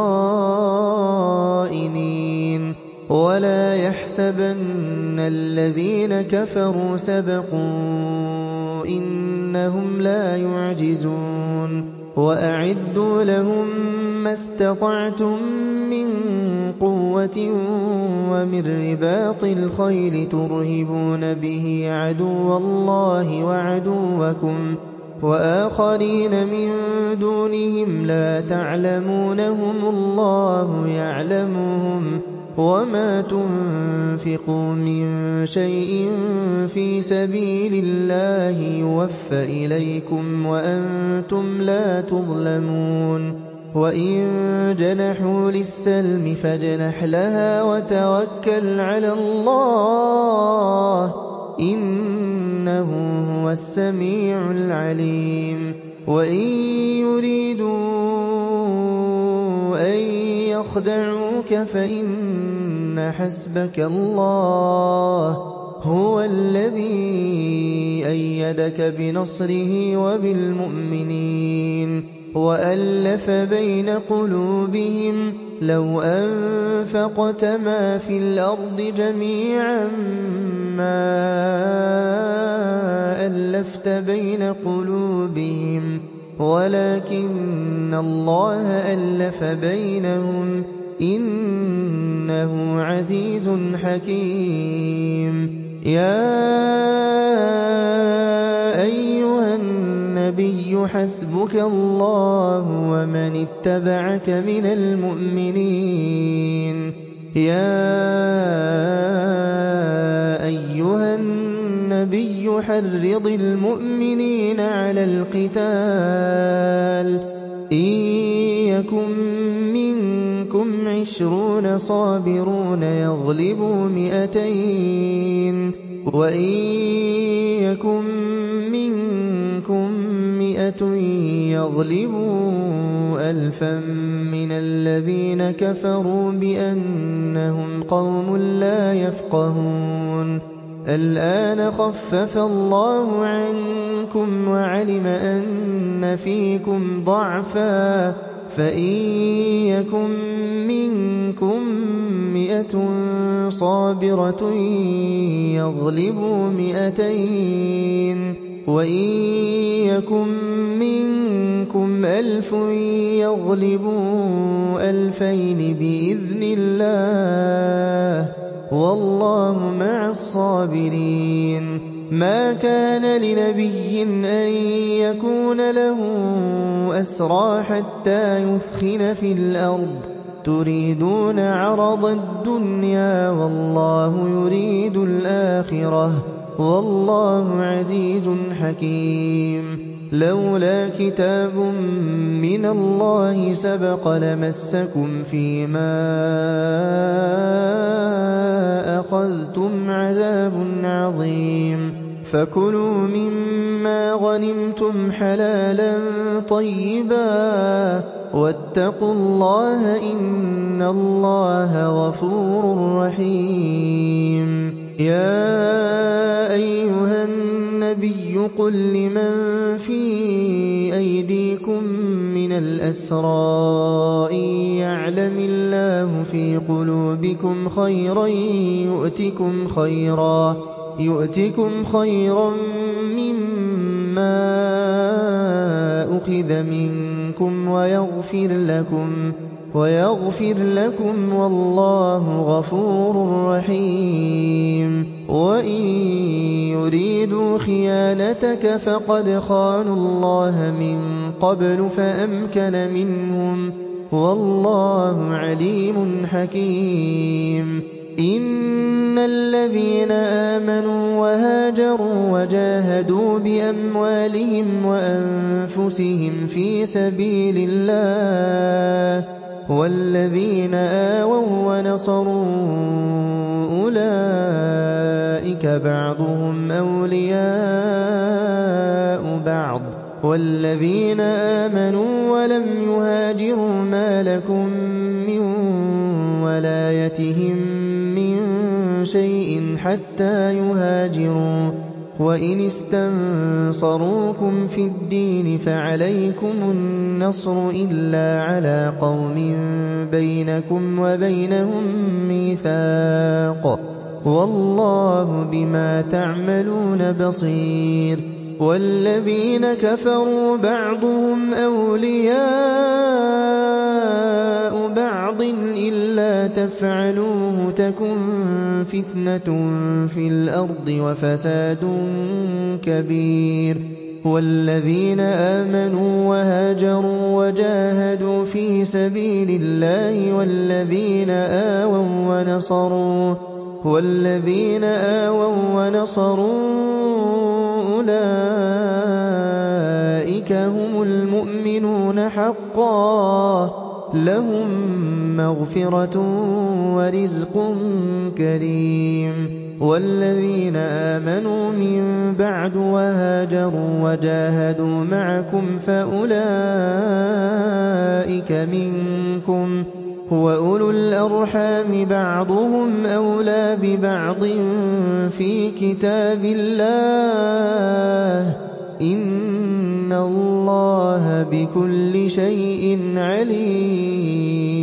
الْخَائِنِينَ وَلَا يَحْسَبَنَّ الَّذِينَ كَفَرُوا سَبَقُوا ۚ إِنَّهُمْ لَا يُعْجِزُونَ وَأَعِدُّوا لَهُم مَّا اسْتَطَعْتُم مِّن قُوَّةٍ وَمِن رِّبَاطِ الْخَيْلِ تُرْهِبُونَ بِهِ عَدُوَّ اللَّهِ وَعَدُوَّكُمْ وَآخَرِينَ مِن دُونِهِمْ لَا تَعْلَمُونَهُمُ اللَّهُ يَعْلَمُهُمْ ۚ وَمَا تُنفِقُوا مِن شَيْءٍ فِي سَبِيلِ اللَّهِ يُوَفَّ إِلَيْكُمْ وَأَنتُمْ لَا تُظْلَمُونَ وَإِن جَنَحُوا لِلسَّلْمِ فَاجْنَحْ لَهَا وَتَوَكَّلْ عَلَى اللَّهِ ۚ إِنَّهُ هُوَ السَّمِيعُ الْعَلِيمُ وَإِن يُرِيدُوا أَن يَخْدَعُوكَ فَإِنَّ حَسْبَكَ اللَّهُ ۚ هُوَ الَّذِي أَيَّدَكَ بِنَصْرِهِ وَبِالْمُؤْمِنِينَ وَأَلَّفَ بَيْنَ قُلُوبِهِمْ ۚ لَوْ أَنفَقْتَ مَا فِي الْأَرْضِ جَمِيعًا مَّا أَلَّفْتَ بَيْنَ قُلُوبِهِمْ وَلَٰكِنَّ اللَّهَ أَلَّفَ بَيْنَهُمْ ۚ إِنَّهُ عَزِيزٌ حَكِيمٌ يَا أَيُّهَا النَّبِيُّ حَسْبُكَ اللَّهُ وَمَنِ اتَّبَعَكَ مِنَ الْمُؤْمِنِينَ يَا أَيُّهَا النَّبِيُّ حَرِّضِ الْمُؤْمِنِينَ عَلَى الْقِتَالِ ۚ إِن يَكُن مِّنكُمْ عِشْرُونَ صَابِرُونَ يَغْلِبُوا مِائَتَيْنِ ۚ وَإِن يَكُن مِّنكُم مِّائَةٌ يَغْلِبُوا أَلْفًا مِّنَ الَّذِينَ كَفَرُوا بِأَنَّهُمْ قَوْمٌ لَّا يَفْقَهُونَ الْآنَ خَفَّفَ اللَّهُ عَنكُمْ وَعَلِمَ أَنَّ فِيكُمْ ضَعْفًا ۚ فَإِن يَكُن مِّنكُم مِّائَةٌ صَابِرَةٌ يَغْلِبُوا مِائَتَيْنِ ۚ وَإِن يَكُن مِّنكُمْ أَلْفٌ يَغْلِبُوا أَلْفَيْنِ بِإِذْنِ اللَّهِ ۗ وَاللَّهُ مَعَ الصَّابِرِينَ مَا كَانَ لِنَبِيٍّ أَن يَكُونَ لَهُ أَسْرَىٰ حَتَّىٰ يُثْخِنَ فِي الْأَرْضِ تُرِيدُونَ عَرَضَ الدُّنْيَا وَاللَّهُ يُرِيدُ الْآخِرَةَ ۗ وَاللَّهُ عَزِيزٌ حَكِيمٌ لَّوْلَا كِتَابٌ مِّنَ اللَّهِ سَبَقَ لَمَسَّكُمْ فِيمَا أَخَذْتُمْ عَذَابٌ عَظِيمٌ فَكُلُوا مِمَّا غَنِمْتُمْ حَلَالًا طَيِّبًا وَاتَّقُوا اللَّهَ ۚ إِنَّ اللَّهَ غَفُورٌ رَّحِيمٌ يَا أَيُّهَا النَّبِيُّ قُل لِّمَن فِي أَيْدِيكُم مِّنَ الْأَسْرَىٰ إِن يَعْلَمِ اللَّهُ فِي قُلُوبِكُمْ خَيْرًا يُؤْتِكُمْ خَيْرًا مِّمَّا أُخِذَ مِنكُمْ وَيَغْفِرْ لَكُمْ ۗ وَاللَّهُ غَفُورٌ رَّحِيمٌ وَإِن يُرِيدُوا خِيَانَتَكَ فَقَدْ خَانُوا اللَّهَ مِن قَبْلُ فَأَمْكَنَ مِنْهُمْ ۗ وَاللَّهُ عَلِيمٌ حَكِيمٌ إِنَّ الَّذِينَ آمَنُوا وَهَاجَرُوا وَجَاهَدُوا بِأَمْوَالِهِمْ وَأَنفُسِهِمْ فِي سَبِيلِ اللَّهِ وَالَّذِينَ آوَوا وَّنَصَرُوا أُولَٰئِكَ بَعْضُهُمْ أَوْلِيَاءُ بَعْضٍ ۚ وَالَّذِينَ آمَنُوا وَلَمْ يُهَاجِرُوا مَا لَكُم مِّن وَلَايَتِهِم مِّن شَيْءٍ حَتَّىٰ يُهَاجِرُوا ۚ وَإِنِ اسْتَنصَرُوكُمْ فِي الدِّينِ فَعَلَيْكُمُ النَّصْرُ إِلَّا عَلَىٰ قَوْمٍ بَيْنَكُمْ وَبَيْنَهُم مِّيثَاقٌ ۗ وَاللَّهُ بِمَا تَعْمَلُونَ بَصِيرٌ وَالَّذِينَ كَفَرُوا بَعْضُهُمْ أَوْلِيَاءُ بَعْضٍ إِلَّا تَفْعَلُوهُ تَكُن فِتْنَةٌ فِي الْأَرْضِ وَفَسَادٌ كَبِيرٌ وَالَّذِينَ آمَنُوا وَهَاجَرُوا وَجَاهَدُوا فِي سَبِيلِ اللَّهِ وَالَّذِينَ آوَوا وَّنَصَرُوا وَالَّذِينَ آوَوا وَّنَصَرُوا أُولَٰئِكَ هُمُ الْمُؤْمِنُونَ حَقًّا ۚ لَّهُم مَّغْفِرَةٌ وَرِزْقٌ كَرِيمٌ وَالَّذِينَ آمَنُوا مِن بَعْدُ وَهَاجَرُوا وَجَاهَدُوا مَعَكُمْ فَأُولَٰئِكَ مِنكُمْ ۚ وَأُولُو الْأَرْحَامِ بَعْضُهُمْ أَوْلَىٰ بِبَعْضٍ فِي كِتَابِ اللَّهِ ۗ إِنَّ اللَّهَ بِكُلِّ شَيْءٍ عَلِيمٌ